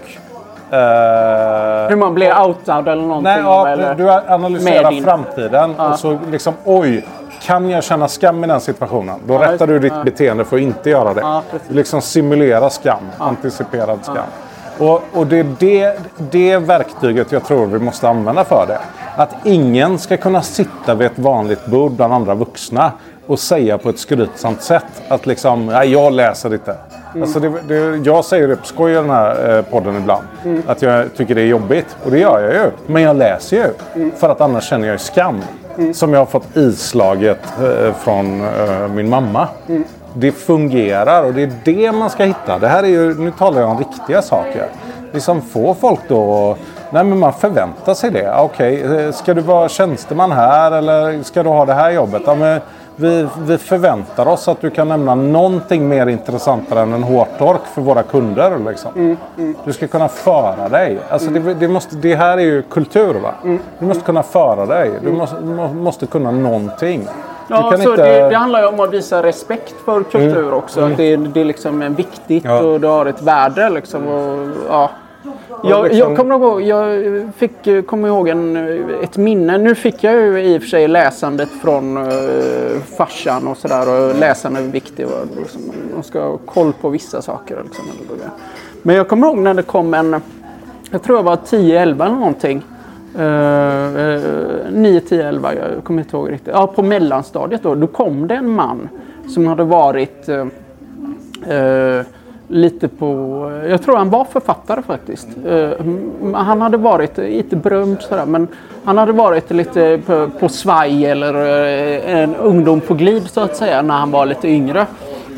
Eh, Hur man blir outad eller någonting? Nej, ja, eller du analyserar din... framtiden ja. och så liksom, oj, kan jag känna skam i den situationen? Då Ja, rättar du ditt ja. beteende för att inte göra det. Ja, precis. Liksom simulera skam, anticiperad skam. Och, och det är det, det verktyget jag tror vi måste använda för det. Att ingen ska kunna sitta vid ett vanligt bord bland andra vuxna och säga på ett skrytsamt sätt att liksom, nej jag läser inte. Mm. Alltså det, det, jag säger det på skoj i den här eh, podden ibland. Mm. Att jag tycker det är jobbigt. Och det gör jag ju. Men jag läser ju. Mm. För att annars känner jag skam. Mm. Som jag har fått islaget eh, från eh, min mamma. Mm. Det fungerar och det är det man ska hitta. Det här är ju, nu talar jag om riktiga saker. Liksom få folk då, nej men man förväntar sig det. Okej, okay, ska du vara tjänsteman här eller ska du ha det här jobbet? Ja, men vi, vi förväntar oss att du kan nämna någonting mer intressantare än en hårtork för våra kunder. Liksom. Mm, mm. Du ska kunna föra dig. Alltså mm. det, det, måste, det här är ju kultur va? Mm. Du måste kunna föra dig. Du måste, du måste kunna någonting. Ja, så inte... det, det handlar ju om att visa respekt för kultur mm. också. Mm. Att det, det är liksom viktigt ja. och det har ett värde. Liksom, och, ja. jag, liksom... jag kommer ihåg, jag fick, kommer ihåg en, ett minne. Nu fick jag ju i och för sig läsandet från uh, farsan och sådär. Och läsandet är viktigt. Och, liksom, man ska ha koll på vissa saker. Liksom, men jag kommer ihåg när det kom en, jag tror det var tio elva eller någonting. Uh, uh, nio, tio, elva, jag kommer inte ihåg riktigt. Ja, på mellanstadiet då, då kom det en man som hade varit uh, uh, lite på, jag tror han var författare faktiskt. Uh, han hade varit, inte berömd sådär, men han hade varit lite på, på svaj eller uh, en ungdom på glid så att säga när han var lite yngre.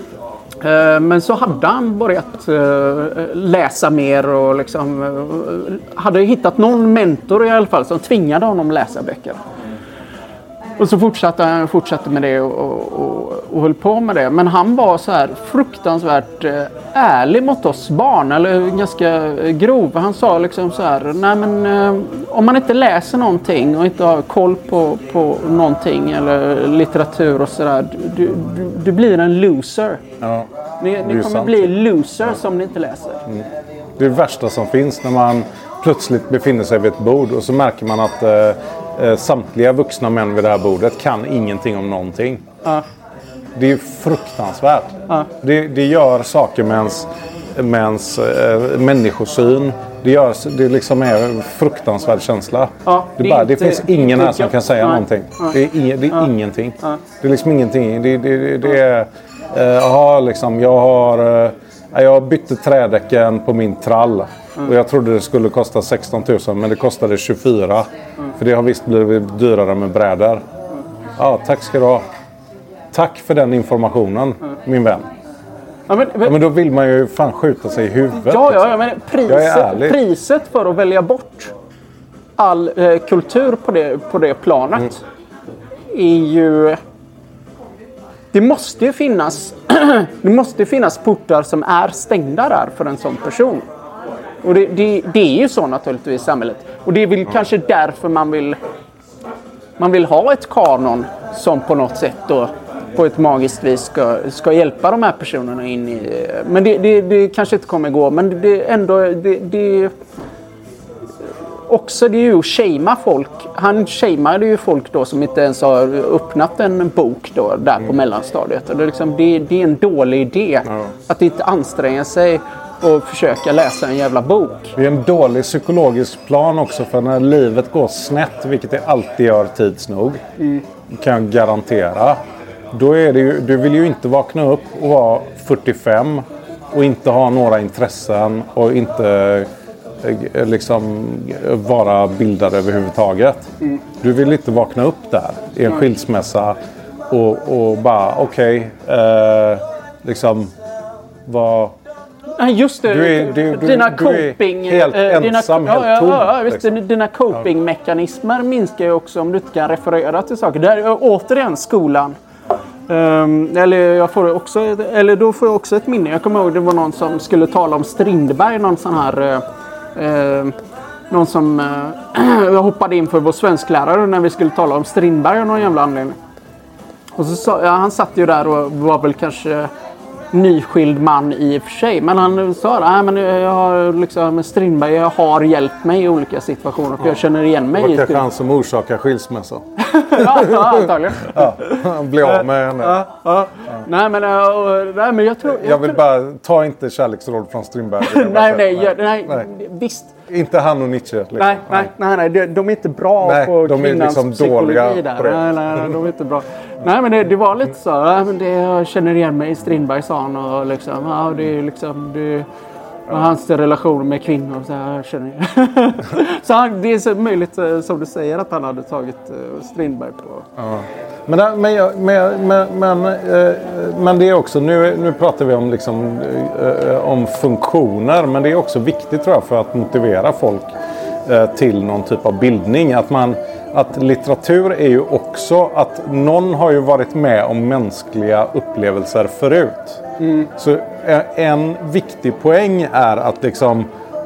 Men så hade han börjat läsa mer och liksom hade hittat någon mentor i alla fall som tvingade honom läsa böcker. Och så fortsatte han fortsatte med det och, och, och höll på med det. Men han var så här fruktansvärt ärlig mot oss barn, eller ganska grov. Han sa liksom så här, nej men om man inte läser någonting och inte har koll på, på någonting eller litteratur och sådär, du, du, du blir en loser. Ja, ni ni kommer sant. bli loser som ni inte läser. Mm. Det är det värsta som finns när man plötsligt befinner sig vid ett bord och så märker man att eh, samtliga vuxna män vid det här bordet kan ingenting om någonting. Ja. Det är fruktansvärt. Ja. Det, det gör saker med ens, med ens eh, människosyn. Det, gör, det liksom är en fruktansvärd känsla. Ja, det, det, bara, inte, det finns ingen här som kan säga nej. någonting. Ja. Det är, det är ja. ingenting. Ja. Det är liksom ingenting. Det, det, det är... Eh, aha, liksom, jag har... Eh, jag bytte trädäcken på min trall. Mm. Och jag trodde det skulle kosta sexton tusen, men det kostade tjugofyra. Mm. För det har visst blivit dyrare med brädor. Mm. Ja, tack ska du ha. Tack för den informationen, mm. min vän. Ja men, men, ja, men då vill man ju fan skjuta sig i huvudet. Ja, ja, ja men priset, priset för att välja bort all eh, kultur på det, på det planet mm. är ju... Det måste ju finnas det måste finnas portar som är stängda där för en sån person. Och det, det, det är ju så naturligtvis i samhället. Och det är väl mm. kanske därför man vill man vill ha ett kanon som på något sätt då på ett magiskt vis ska, ska hjälpa de här personerna in i... Men det, det, det kanske inte kommer gå. Men det ändå... Det, det, också det är ju att shamea folk. Han shameade ju folk då som inte ens har öppnat en bok då där mm. på mellanstadiet. Och det, är liksom, det, det är en dålig idé ja. att inte anstränga sig och försöka läsa en jävla bok. Det är en dålig psykologisk plan också för när livet går snett, vilket det alltid gör tids nog, mm. kan jag garantera. Då är det ju, du vill ju inte vakna upp och vara fyrtiofem och inte ha några intressen och inte liksom vara bildad överhuvudtaget. Mm. Du vill inte vakna upp där i en skilsmässa och, och bara okej okay, eh, liksom vad just det, du är, du, du, dina du coping, är helt dina, ensam, ja, helt tom. Ja, ja, visst, liksom. Dina copingmekanismer minskar ju också om du inte kan referera till saker. Där, återigen skolan. Um, eller, jag får också, eller då får jag också ett minne. Jag kommer ihåg det var någon som skulle tala om Strindberg. Någon sån här... Uh, uh, någon som uh, hoppade in för vår svensklärare när vi skulle tala om Strindberg av någon jävla anledning. Och så sa, ja, han satt ju där och var väl kanske nyskild man i och för sig. Men han sa att men jag har liksom, Strindberg jag har hjälpt mig i olika situationer. För ja. jag känner igen mig. Det var i kanske han som orsakar skilsmässa. ja, ja, antagligen. Ja, han blev av med henne. Ja, ja. Ja. Nej, men, uh, nej, men jag tror... Jag, jag vill tror... bara, ta inte kärleksråd från Strindberg. nej, nej, nej, nej, nej, visst. Inte han och Nietzsche. Liksom. Nej, nej, nej, nej, de, de är inte bra nej, på de kvinnans är liksom psykologi dåliga där. Nej, nej, nej, de är inte bra. Nej, men det, det var lite så. Ja, men det, jag känner igen mig i Strindberg, sa han. Och liksom, ja, det är liksom... Det, och hans relation med kvinnor. Så jag känner jag. Så han, det är så möjligt, som du säger, att han hade tagit Strindberg på... Ja. Men, men, jag, men, men, men, eh, men det är också, nu, nu pratar vi om, liksom, eh, om funktioner, men det är också viktigt tror jag för att motivera folk eh, till någon typ av bildning. Att, man, att litteratur är ju också att någon har ju varit med om mänskliga upplevelser förut. Mm. Så en viktig poäng är att liksom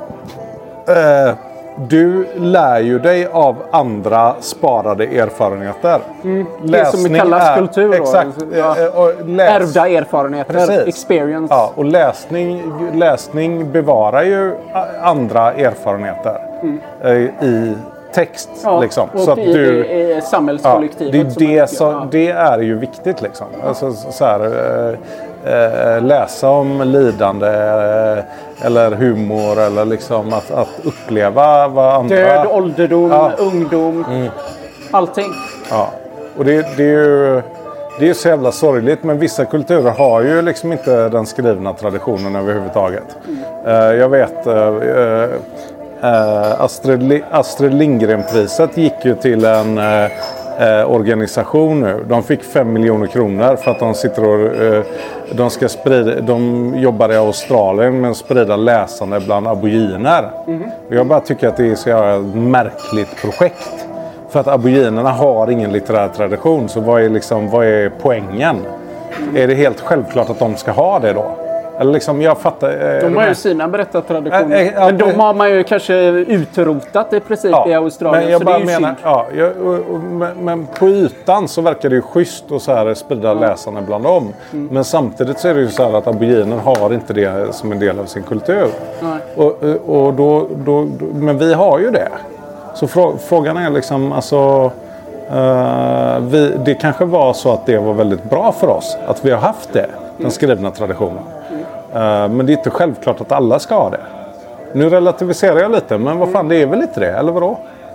eh, du lär ju dig av andra sparade erfarenheter. Mm. Det som kallas är, kultur. Exakt. Ja. Och läs, ärvda erfarenheter. Precis. Experience. Ja, och läsning, läsning bevarar ju andra erfarenheter mm. i text. Ja, liksom. Och så att i, du, i, i samhällskollektivet. Ja, det, är det, som, ja. det är ju viktigt liksom. Alltså, så här, eh, läsa om lidande eh, eller humor eller liksom att, att uppleva vad andra... Död, ålderdom, ja. ungdom, mm. allting. Ja, och det, det är ju det är så jävla sorgligt, men vissa kulturer har ju liksom inte den skrivna traditionen överhuvudtaget. Mm. Uh, jag vet... Uh, Uh, Astrid, Astrid Lindgren-priset gick ju till en uh, uh, organisation nu. De fick fem miljoner kronor för att de sitter och uh, de ska sprida, de jobbar i Australien med att sprida läsande bland aboriginer. Mm. Och jag bara tycker att det är så jävla märkligt projekt. För att aboriginerna har ingen litterär tradition, så vad är, liksom, vad är poängen? Mm. Är det helt självklart att de ska ha det då? Eller liksom, jag fattar, de har ju sina berättartraditioner. Äh, äh, men de har man ju kanske utrotat i princip ja, i Australien. Men jag så bara det är ju menar, ja, jag, och, och, men, men på ytan så verkar det ju schysst att så här sprida ja. läsarna bland dem. Mm. Men samtidigt så är det ju så här att aboriginer har inte det som en del av sin kultur. Nej. Och, och då, då, då, men vi har ju det. Så frå, frågan är liksom, alltså... Uh, vi, det kanske var så att det var väldigt bra för oss. Att vi har haft det, den skrivna traditionen. Uh, men det är inte självklart att alla ska ha det. Nu relativiserar jag lite, men vad fan, det är väl inte det, eller vadå?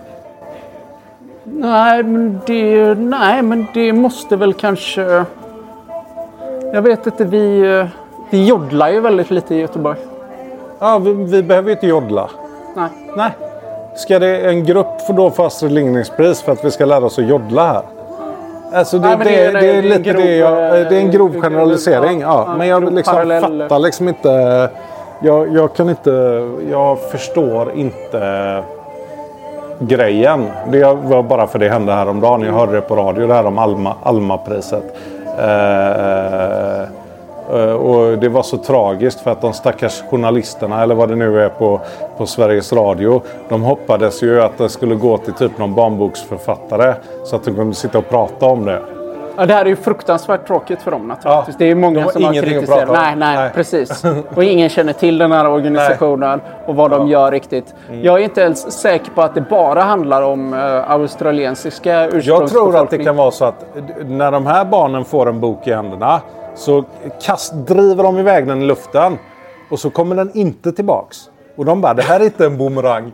Nej, men det, nej, men det måste väl kanske... Jag vet inte, vi, vi joddlar ju väldigt lite i Göteborg. Ja, vi, vi behöver ju inte joddla. Nej. Nej. Ska det en grupp för då få Astrid Lindgrens pris för att vi ska lära oss att joddla här? Alltså det, Nej, det, det, det är lite grov, det jag, det är en grov generalisering. Ja, ja, men jag liksom fattar liksom inte, jag, jag kan inte, jag förstår inte grejen. Det var bara för det hände häromdagen. Jag hörde det på radio, det här om Alma, Alma-priset. Eh, och det var så tragiskt för att de stackars journalisterna eller vad det nu är på, på Sveriges Radio, de hoppades ju att det skulle gå till typ någon barnboksförfattare så att de kunde sitta och prata om det. Ja, det här är ju fruktansvärt tråkigt för dem naturligtvis. Ja, det är många har som har kritiserat. Nej, nej, nej, precis. Och ingen känner till den här organisationen nej. och vad de ja. gör riktigt. Mm. Jag är inte ens säker på att det bara handlar om uh, australiensiska ursprungsbefolkning. Jag tror att det kan vara så att när de här barnen får en bok i händerna så kast, driver de iväg den i luften och så kommer den inte tillbaks. Och de bara, det här är inte en boomerang.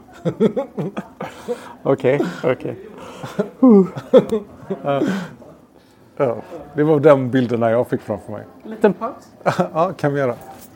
Okej, okej. Ja, det var den bilderna jag fick framför mig. En liten paus? Ja, kan vi göra.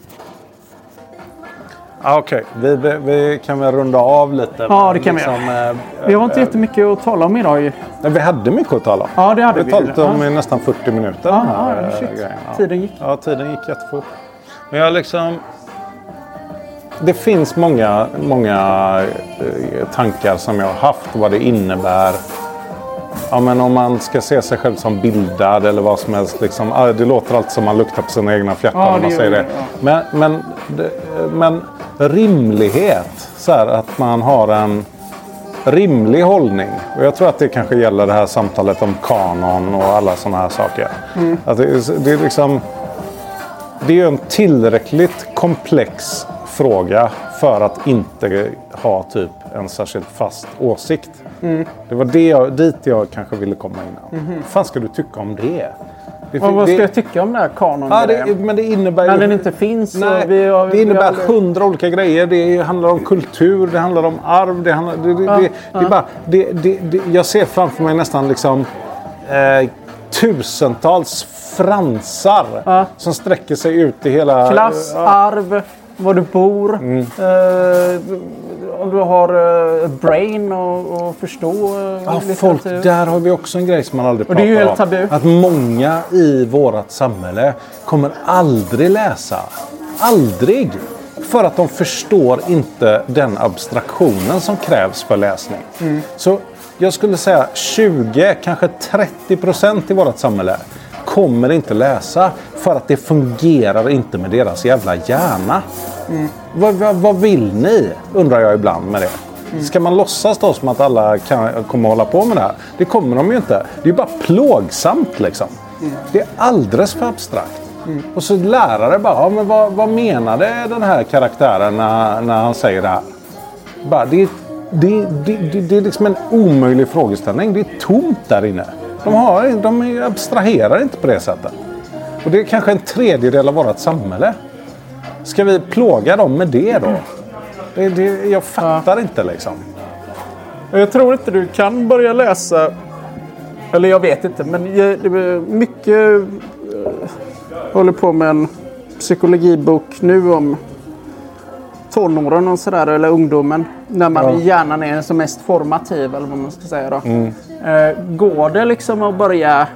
Ah, Okej, okay. vi, vi kan väl runda av lite. Ja, det kan liksom, vi göra. Äh, vi har inte jättemycket att tala om idag. Nej, vi hade mycket att tala om. Ja, det hade vi. Vi har talat om ja. nästan fyrtio minuter. Ja, ja, shit. Ja. Tiden gick. Ja, tiden gick jättefort. Men jag liksom... Det finns många, många tankar som jag har haft vad det innebär. Ja, men om man ska se sig själv som bildad eller vad som helst. Liksom, det låter alltid som man luktar på sina egna fjärtar ja, när man säger det. Ja. Men, men, men rimlighet, så här, att man har en rimlig hållning. Och jag tror att det kanske gäller det här samtalet om kanon och alla sådana här saker. Mm. Att det, det är liksom... det är ju en tillräckligt komplex fråga för att inte ha typ en särskilt fast åsikt. Mm. Det var det jag, dit jag kanske ville komma innan. Mm. Vad fan ska du tycka om det? det och vad det, ska jag tycka om den här kanon? Ja, det, men det innebär när ju, den inte finns. Nej, vi har, det innebär vi har, hundra olika grejer. Det handlar om kultur, det handlar om arv. Det handlar, det, det, ja, det, ja. det är bara, det, det, det, jag ser framför mig nästan liksom eh, tusentals fransar ja. som sträcker sig ut i hela... Klass, ja. arv, var du bor. Mm. Eh, om du har eh, brain och, och förstå eh, ja, folk, där har vi också en grej som man aldrig pratar om. Och det är ju helt tabu. Att många i vårat samhälle kommer aldrig läsa. Aldrig. För att de förstår inte den abstraktionen som krävs för läsning. Mm. Så jag skulle säga tjugo, kanske trettio procent i vårt samhälle kommer inte läsa för att det fungerar inte med deras jävla hjärna. Mm. Vad, vad, vad vill ni? Undrar jag ibland med det. Mm. Ska man låtsas då som att alla kan, kommer hålla på med det här? Det kommer de ju inte. Det är bara plågsamt liksom. Mm. Det är alldeles för abstrakt. Mm. Och så lärare bara, ja, men vad, vad menade den här karaktären när, när han säger det här? Bara, det, det, det, det, det är liksom en omöjlig frågeställning. Det är tomt där inne. De, har, de abstraherar inte på det sättet. Och det är kanske en tredjedel av vårt samhälle. Ska vi plåga dem med det då? Det, det, jag fattar ja. inte liksom. Jag tror inte du kan börja läsa. Eller jag vet inte. Men jag, det är mycket. Jag håller på med en psykologibok nu om tonåren och sådär. Eller ungdomen. När man ja. hjärnan är som mest formativ. Eller vad man ska säga då. Mm. Går det liksom att börja.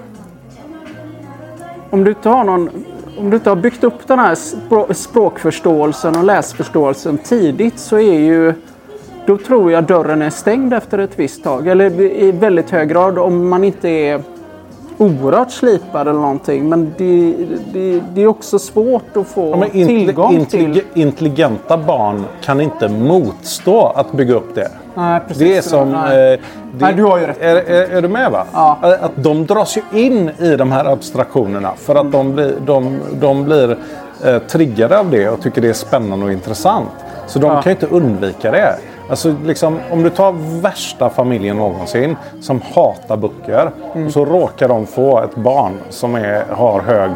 Om du inte har någon. Om du inte har byggt upp den här språkförståelsen och läsförståelsen tidigt så är ju, då tror jag dörren är stängd efter ett visst tag. Eller i väldigt hög grad om man inte är oerhört slipad eller någonting. Men det, det, det är också svårt att få ja, tillgång intellig- till. Intelligenta barn kan inte motstå att bygga upp det. Nej, precis. Det är som... Nej. Eh, det, Nej, du har ju rätt. Är, är, är du med va? Ja. Att de dras ju in i de här abstraktionerna för att de blir, de, de blir eh, triggade av det och tycker det är spännande och intressant. Så de ja. kan ju inte undvika det. Alltså liksom, om du tar värsta familjen någonsin som hatar böcker mm. och så råkar de få ett barn som är, har hög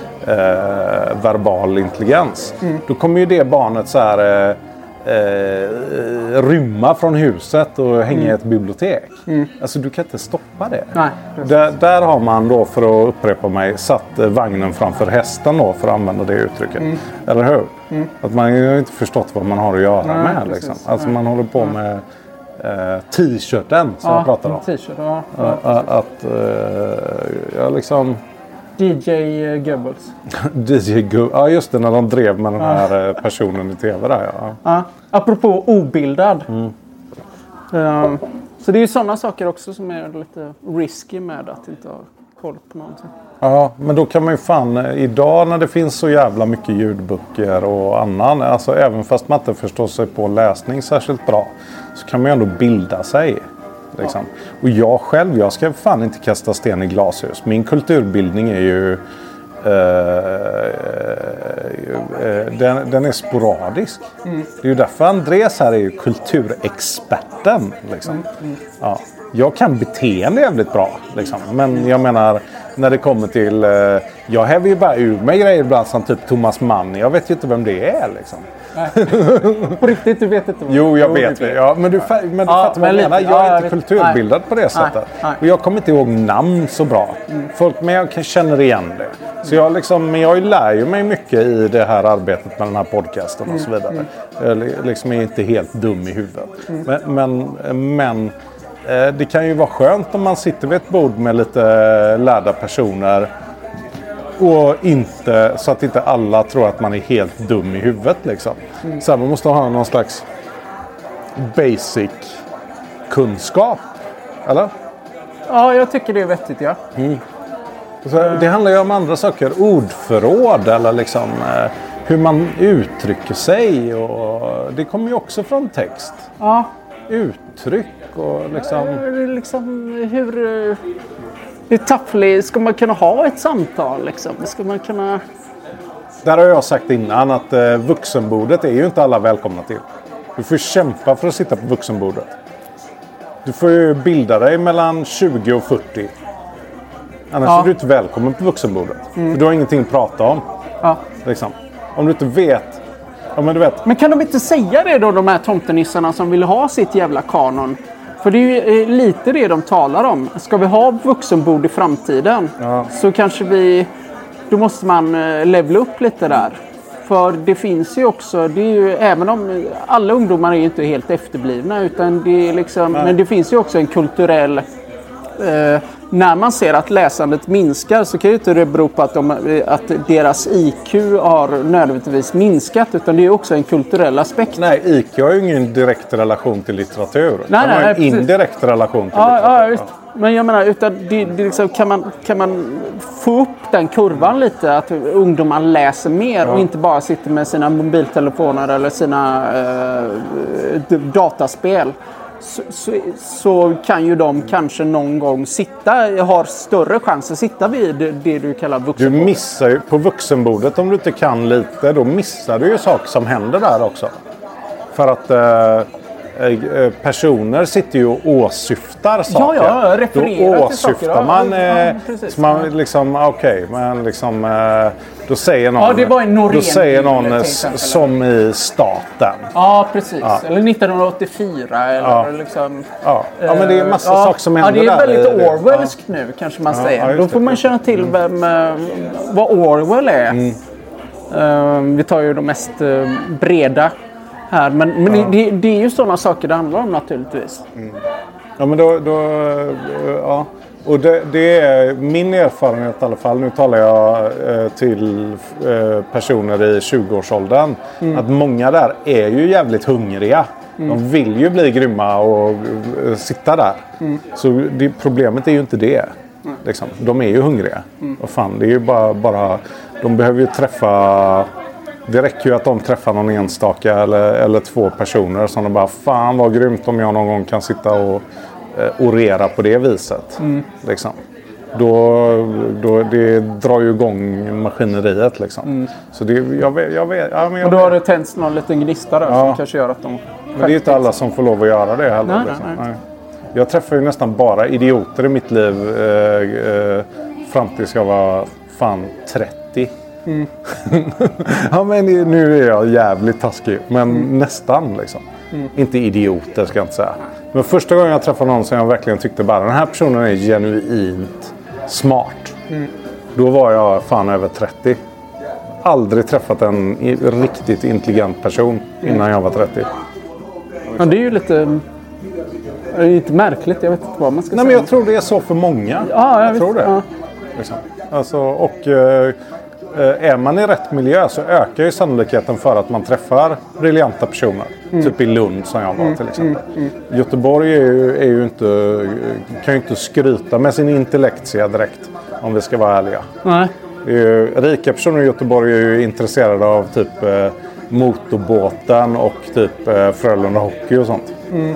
eh, verbal intelligens. Mm. Då kommer ju det barnet så här... Eh, Eh, rymma från huset och hänga mm. i ett bibliotek. Mm. Alltså du kan inte stoppa det. Nej, där, där har man då, för att upprepa mig, satt eh, vagnen framför hästen då, för att använda det uttrycket. Mm. Eller hur? Mm. Att man har inte förstått vad man har att göra Nej, med. Liksom. Alltså Nej. man håller på med eh, t-shirten som ja, jag pratar om. T-shirt, ja. Att, att eh, jag liksom... D J Goebbels. D J Goebbels. Ja just det, när de drev med den här personen i tv där. Ja. Ja. Apropå obildad. Mm. Um, så det är ju sådana saker också som är lite risky med att inte ha koll på någonting. Ja, men då kan man ju fan idag när det finns så jävla mycket ljudböcker och annan. Alltså även fast man inte förstår sig på läsning särskilt bra. Så kan man ju ändå bilda sig. Liksom. Ja. Och jag själv, jag ska fan inte kasta sten i glashus. Min kulturbildning är ju eh, eh, den, den är sporadisk. Mm. Det är ju därför Andreas här är ju kulturexperten. Liksom. Mm. Mm. Ja. Jag kan beteende jävligt bra. Liksom. Men jag menar, när det kommer till... Eh, jag häver ju bara ur mig grejer ibland som typ Thomas Mann. Jag vet ju inte vem det är liksom. På riktigt, du vet inte vad. Jo, jag vet det. Ja, men du, men du ja, fattar vad jag menar. Jag är ja, inte kulturbildad nej. på det sättet. Nej, nej. Och jag kommer inte ihåg namn så bra. Mm. Folk, men jag känner igen det. Så jag, liksom, men jag lär ju mig mycket i det här arbetet med den här podcasten och så vidare. Mm. Jag liksom är inte helt dum i huvudet. Mm. Men, men, men det kan ju vara skönt om man sitter vid ett bord med lite lärda personer. Och inte, så att inte alla tror att man är helt dum i huvudet liksom. Mm. Så man måste ha någon slags basic kunskap. Eller? Ja, jag tycker det är vettigt, ja. Mm. Så det handlar ju om andra saker. Ordförråd eller liksom eh, hur man uttrycker sig. Och det kommer ju också från text. Ja. Uttryck och liksom... Ja, liksom hur... Hur tafflig ska man kunna ha ett samtal liksom? Ska man kunna... Där har jag sagt innan att eh, vuxenbordet är ju inte alla välkomna till. Du får kämpa för att sitta på vuxenbordet. Du får ju bilda dig mellan tjugo och fyrtio. Annars ja. är du inte välkommen på vuxenbordet. Mm. För du har ingenting att prata om. Ja. Liksom. Om du inte vet... Ja, men, du vet. Men kan de inte säga det då, de här tomtenissarna som vill ha sitt jävla kanon? För det är ju lite det de talar om. Ska vi ha vuxenbord i framtiden ja. så kanske vi... Då måste man levla upp lite där. För det finns ju också, det är ju, även om alla ungdomar är ju inte helt efterblivna, utan det är liksom, men det finns ju också en kulturell, eh, när man ser att läsandet minskar så kan ju inte det bero på att, de, att deras I Q har nödvändigtvis minskat, utan det är också en kulturell aspekt. Nej, I Q har ju ingen direkt relation till litteratur. Nej, det nej, har en indirekt relation till ja, litteratur. Ja, just. Men jag menar, utan det, det liksom, kan, man, kan man få upp den kurvan lite, att ungdomar läser mer ja. och inte bara sitter med sina mobiltelefoner eller sina eh, dataspel, så, så, så kan ju de kanske någon gång sitta, har större chans att sitta vid det du kallar vuxenbordet. Du missar ju på vuxenbordet, om du inte kan lite, då missar du ju saker som händer där också. För att... Eh, personer sitter ju och åsyftar saker. Ja, ja, refererar då till saker. åsyftar man, ja, eh, ja, precis. så man liksom, okej, okay, men liksom, eh, då säger någon, ja, det var en då säger någon eh, som i staten. Ja, precis. Ja. Eller nittonhundraåttiofyra eller ja. liksom. Ja. ja, men det är massa ja. saker som händer där. Ja, det är väldigt där. Orwellskt ja. nu, kanske man ja, säger. ja, då får man känna till vem, vad Orwell är. Mm. Uh, vi tar ju de mest uh, breda här, men, men ja. det, det är ju sådana saker det handlar om naturligtvis. Mm. Ja, men då, då ja. Och det, det är min erfarenhet i alla fall. Nu talar jag eh, till eh, personer i tjugoårsåldern. Mm. Att många där är ju jävligt hungriga. Mm. De vill ju bli grymma och eh, sitta där. Mm. Så det, problemet är ju inte det. Mm. Liksom. De är ju hungriga. Mm. Och fan, det är ju bara, bara... De behöver ju träffa... Det räcker ju att de träffar någon enstaka eller, eller två personer som de bara, fan vad grymt om jag någon gång kan sitta och eh, orera på det viset. Mm. Liksom. Då, då det drar ju igång maskineriet liksom. Mm. Så det, jag vet, jag vet, ja, men jag och då har det vet. tänts någon liten gnista där ja. som kanske gör att de... Men det är inte alla som får lov att göra det heller. Nej, liksom. nej, nej. Nej. Jag träffar ju nästan bara idioter i mitt liv eh, eh, fram tills jag var fan trettio. Mm. Ja, men nu är jag jävligt taskig, men mm. nästan liksom. Mm. Inte idioter ska jag inte säga. Men första gången jag träffade någon som jag verkligen tyckte bara, den här personen är genuint smart. Mm. Då var jag fan över trettio. Aldrig träffat en riktigt intelligent person innan mm. jag var trettio. Ja, det är ju lite... Det är lite märkligt, jag vet inte vad man ska Nej, säga. Men jag tror det är så för många. Ja, jag, jag tror det. Ja. Liksom. Alltså, och... Eh, Är man i rätt miljö så ökar ju sannolikheten för att man träffar briljanta personer. Mm. Typ i Lund som jag var till exempel. Mm. Mm. Göteborg är ju, är ju inte, kan ju inte skryta med sin intellektia direkt. Om vi ska vara ärliga. Nej. Det är ju, rika personer i Göteborg är ju intresserade av typ eh, motorbåten och typ eh, Frölunda Hockey och sånt. Mm.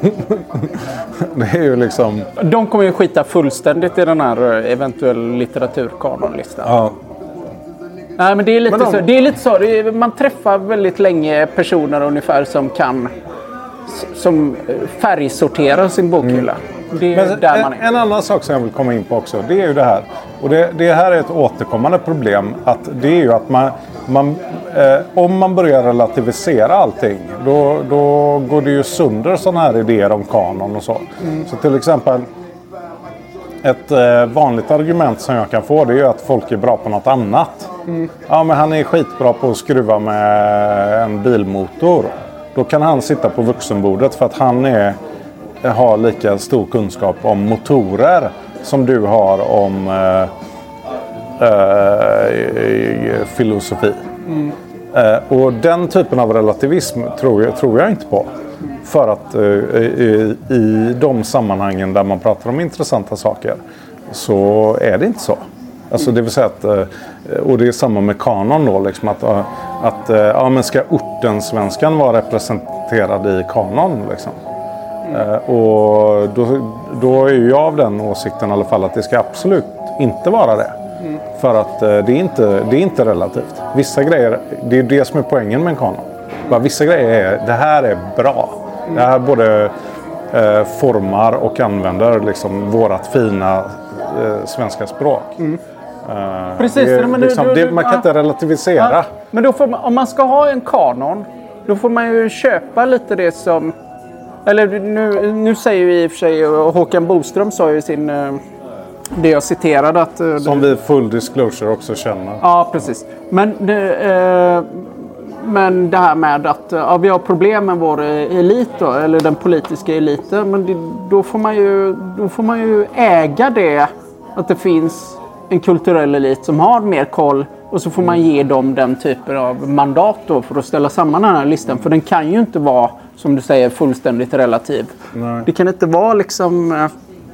Det är ju liksom... De kommer ju skita fullständigt i den här eventuell litteraturkanonlistan. Ja. Nej, men det är lite de... så. Det är lite så. Det är, man träffar väldigt länge personer ungefär som kan som färgsorterar sin bokhylla. Mm. Det är men där en, man är. En annan sak som jag vill komma in på också, det är ju det här. Och det, det här är ett återkommande problem. Att det är ju att man, man eh, om man börjar relativisera allting, då, då går det ju sönder sådana här idéer om kanon och så. Mm. Så till exempel ett eh, vanligt argument som jag kan få, det är ju att folk är bra på något annat. Mm. Ja, men han är skitbra på att skruva med en bilmotor. Då kan han sitta på vuxenbordet för att han är, har lika stor kunskap om motorer som du har om eh, eh, filosofi. Mm. Eh, och den typen av relativism tror jag, tror jag inte på. För att eh, i, i de sammanhangen där man pratar om intressanta saker så är det inte så. Alltså det vill säga att, och det är samma med kanon då, liksom att, att ja, men ska ortensvenskan vara representerad i kanon liksom. Mm. Och då, då är jag av den åsikten i alla fall att det ska absolut inte vara det. Mm. För att eh, det, är inte, det är inte relativt. Vissa grejer, det är det som är poängen med en kanon. Bara vissa grejer är, det här är bra. Mm. Det här både eh, formar och använder liksom vårat fina eh, svenska språk. Mm. Uh, Precis, det, men liksom, du, du, det, man kan ja, inte relativisera. Ja, men då får man, om man ska ha en kanon, då får man ju köpa lite det som... Eller nu, nu säger ju i och för sig, Håkan Boström sa ju i sin... Det jag citerade att... Som vi full disclosure också känner. Ja, precis. Men det, eh, men det här med att ja, vi har problem med vår elit då, eller den politiska eliten. Men det, då, får man ju, då får man ju äga det, att det finns en kulturell elit som har mer koll. Och så får man ge dem den typen av mandat då för att ställa samman den här listan. För den kan ju inte vara, som du säger, fullständigt relativ. Nej. Det kan inte vara liksom...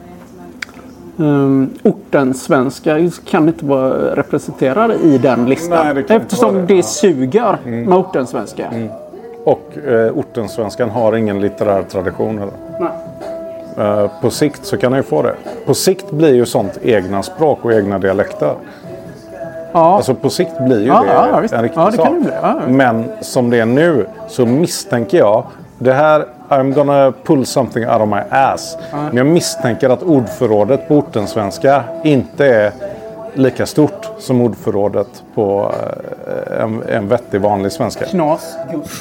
Um, orten svenska kan inte vara representerad i den listan. Nej, det eftersom det, det suger mm. med orten svenska. Mm. Och eh, orten svenskan har ingen litterär tradition. Eller? Nej. Eh, på sikt så kan jag ju få det. På sikt blir ju sånt egna språk och egna dialekter. Ja. Alltså på sikt blir ju ja, det ja, en riktig ja, det sak. kan det bli. Ja, ja. Men som det är nu så misstänker jag det här, I'm gonna pull something out of my ass. Ja. Men jag misstänker att ordförrådet på orten svenska inte är lika stort som ordförrådet på en, en vettig vanlig svenska. Knas.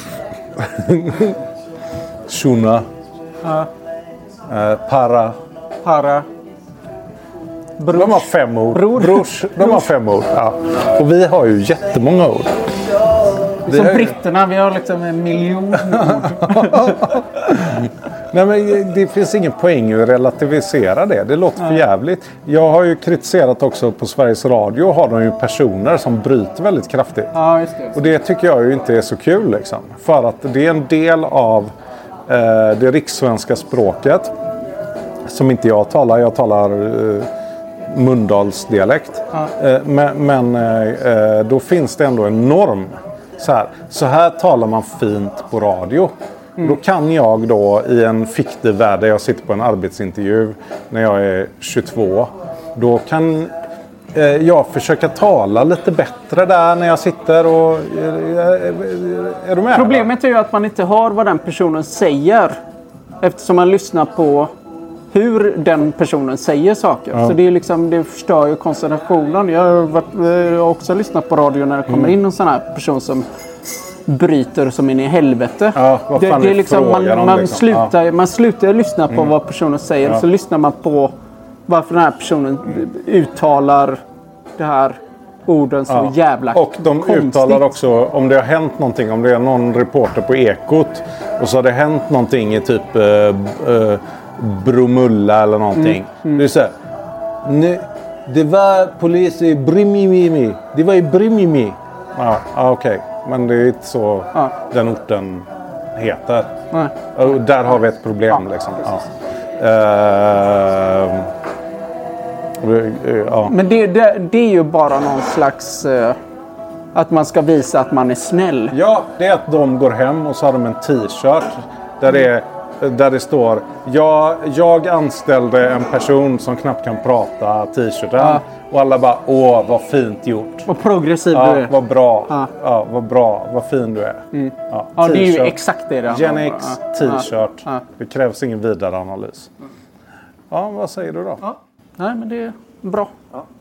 Shuna. Ja. Eh, para. Para. Brors. De har fem ord. Bror. Brors. De har fem ord. Ja. Och vi har ju jättemånga ord. Vi som britterna, vi har liksom en miljon ord. Nej, men det finns ingen poäng att relativisera det. Det låter för jävligt. Jag har ju kritiserat också på Sveriges Radio. Har de ju personer som bryter väldigt kraftigt. Ja, just det. Och det tycker jag ju inte är så kul liksom. För att det är en del av eh, det rikssvenska språket. Som inte jag talar. Jag talar eh, Mundalsdialekt. Ja. Eh, men men eh, då finns det ändå en norm. Så här, så här talar man fint på radio. Mm. Då kan jag då i en fiktiv värld där jag sitter på en arbetsintervju när jag är tjugotvå. Då kan eh, jag försöka tala lite bättre där när jag sitter och... Eh, är du med? Problemet är ju att man inte hör vad den personen säger. Eftersom man lyssnar på hur den personen säger saker. Ja. Så det är liksom, det förstör ju koncentrationen. Jag har, varit, jag har också lyssnat på radio när det kommer mm. in en sån här person som bryter som in i helvete. Ja, vad fan det, det är liksom, man, om, man, liksom. slutar, Ja. man slutar lyssna på mm. vad personen säger. Ja. Så lyssnar man på varför den här personen uttalar det här orden så ja. jävla Och de konstigt. Uttalar också om det har hänt någonting. Om det är någon reporter på Ekot och så har det hänt någonting i typ uh, uh, Bromölla eller någonting. Mm. Mm. Det är så här, ne, det var polis i Brimimi. Det var i Brimimi. Ja, ja okej. Okay. Men det är inte så ja. den orten heter. Nej. Och där har vi ett problem ja, liksom. Ja. Uh, ja. Men det, det, det är ju bara någon slags... Uh, att man ska visa att man är snäll. Ja, det är att de går hem och så har de en t-shirt där det är Där det står, jag, jag anställde en person som knappt kan prata t-shirten. Ja. Och alla bara, åh vad fint gjort. Vad progressiv ja, du är. Vad bra. Ja. Ja, vad bra, vad fin du är. Mm. Ja, ja det är ju exakt det. det Gen X, t-shirt. Ja. Ja. Det krävs ingen vidare analys. Ja, vad säger du då? Ja. Nej, men det är bra. Ja.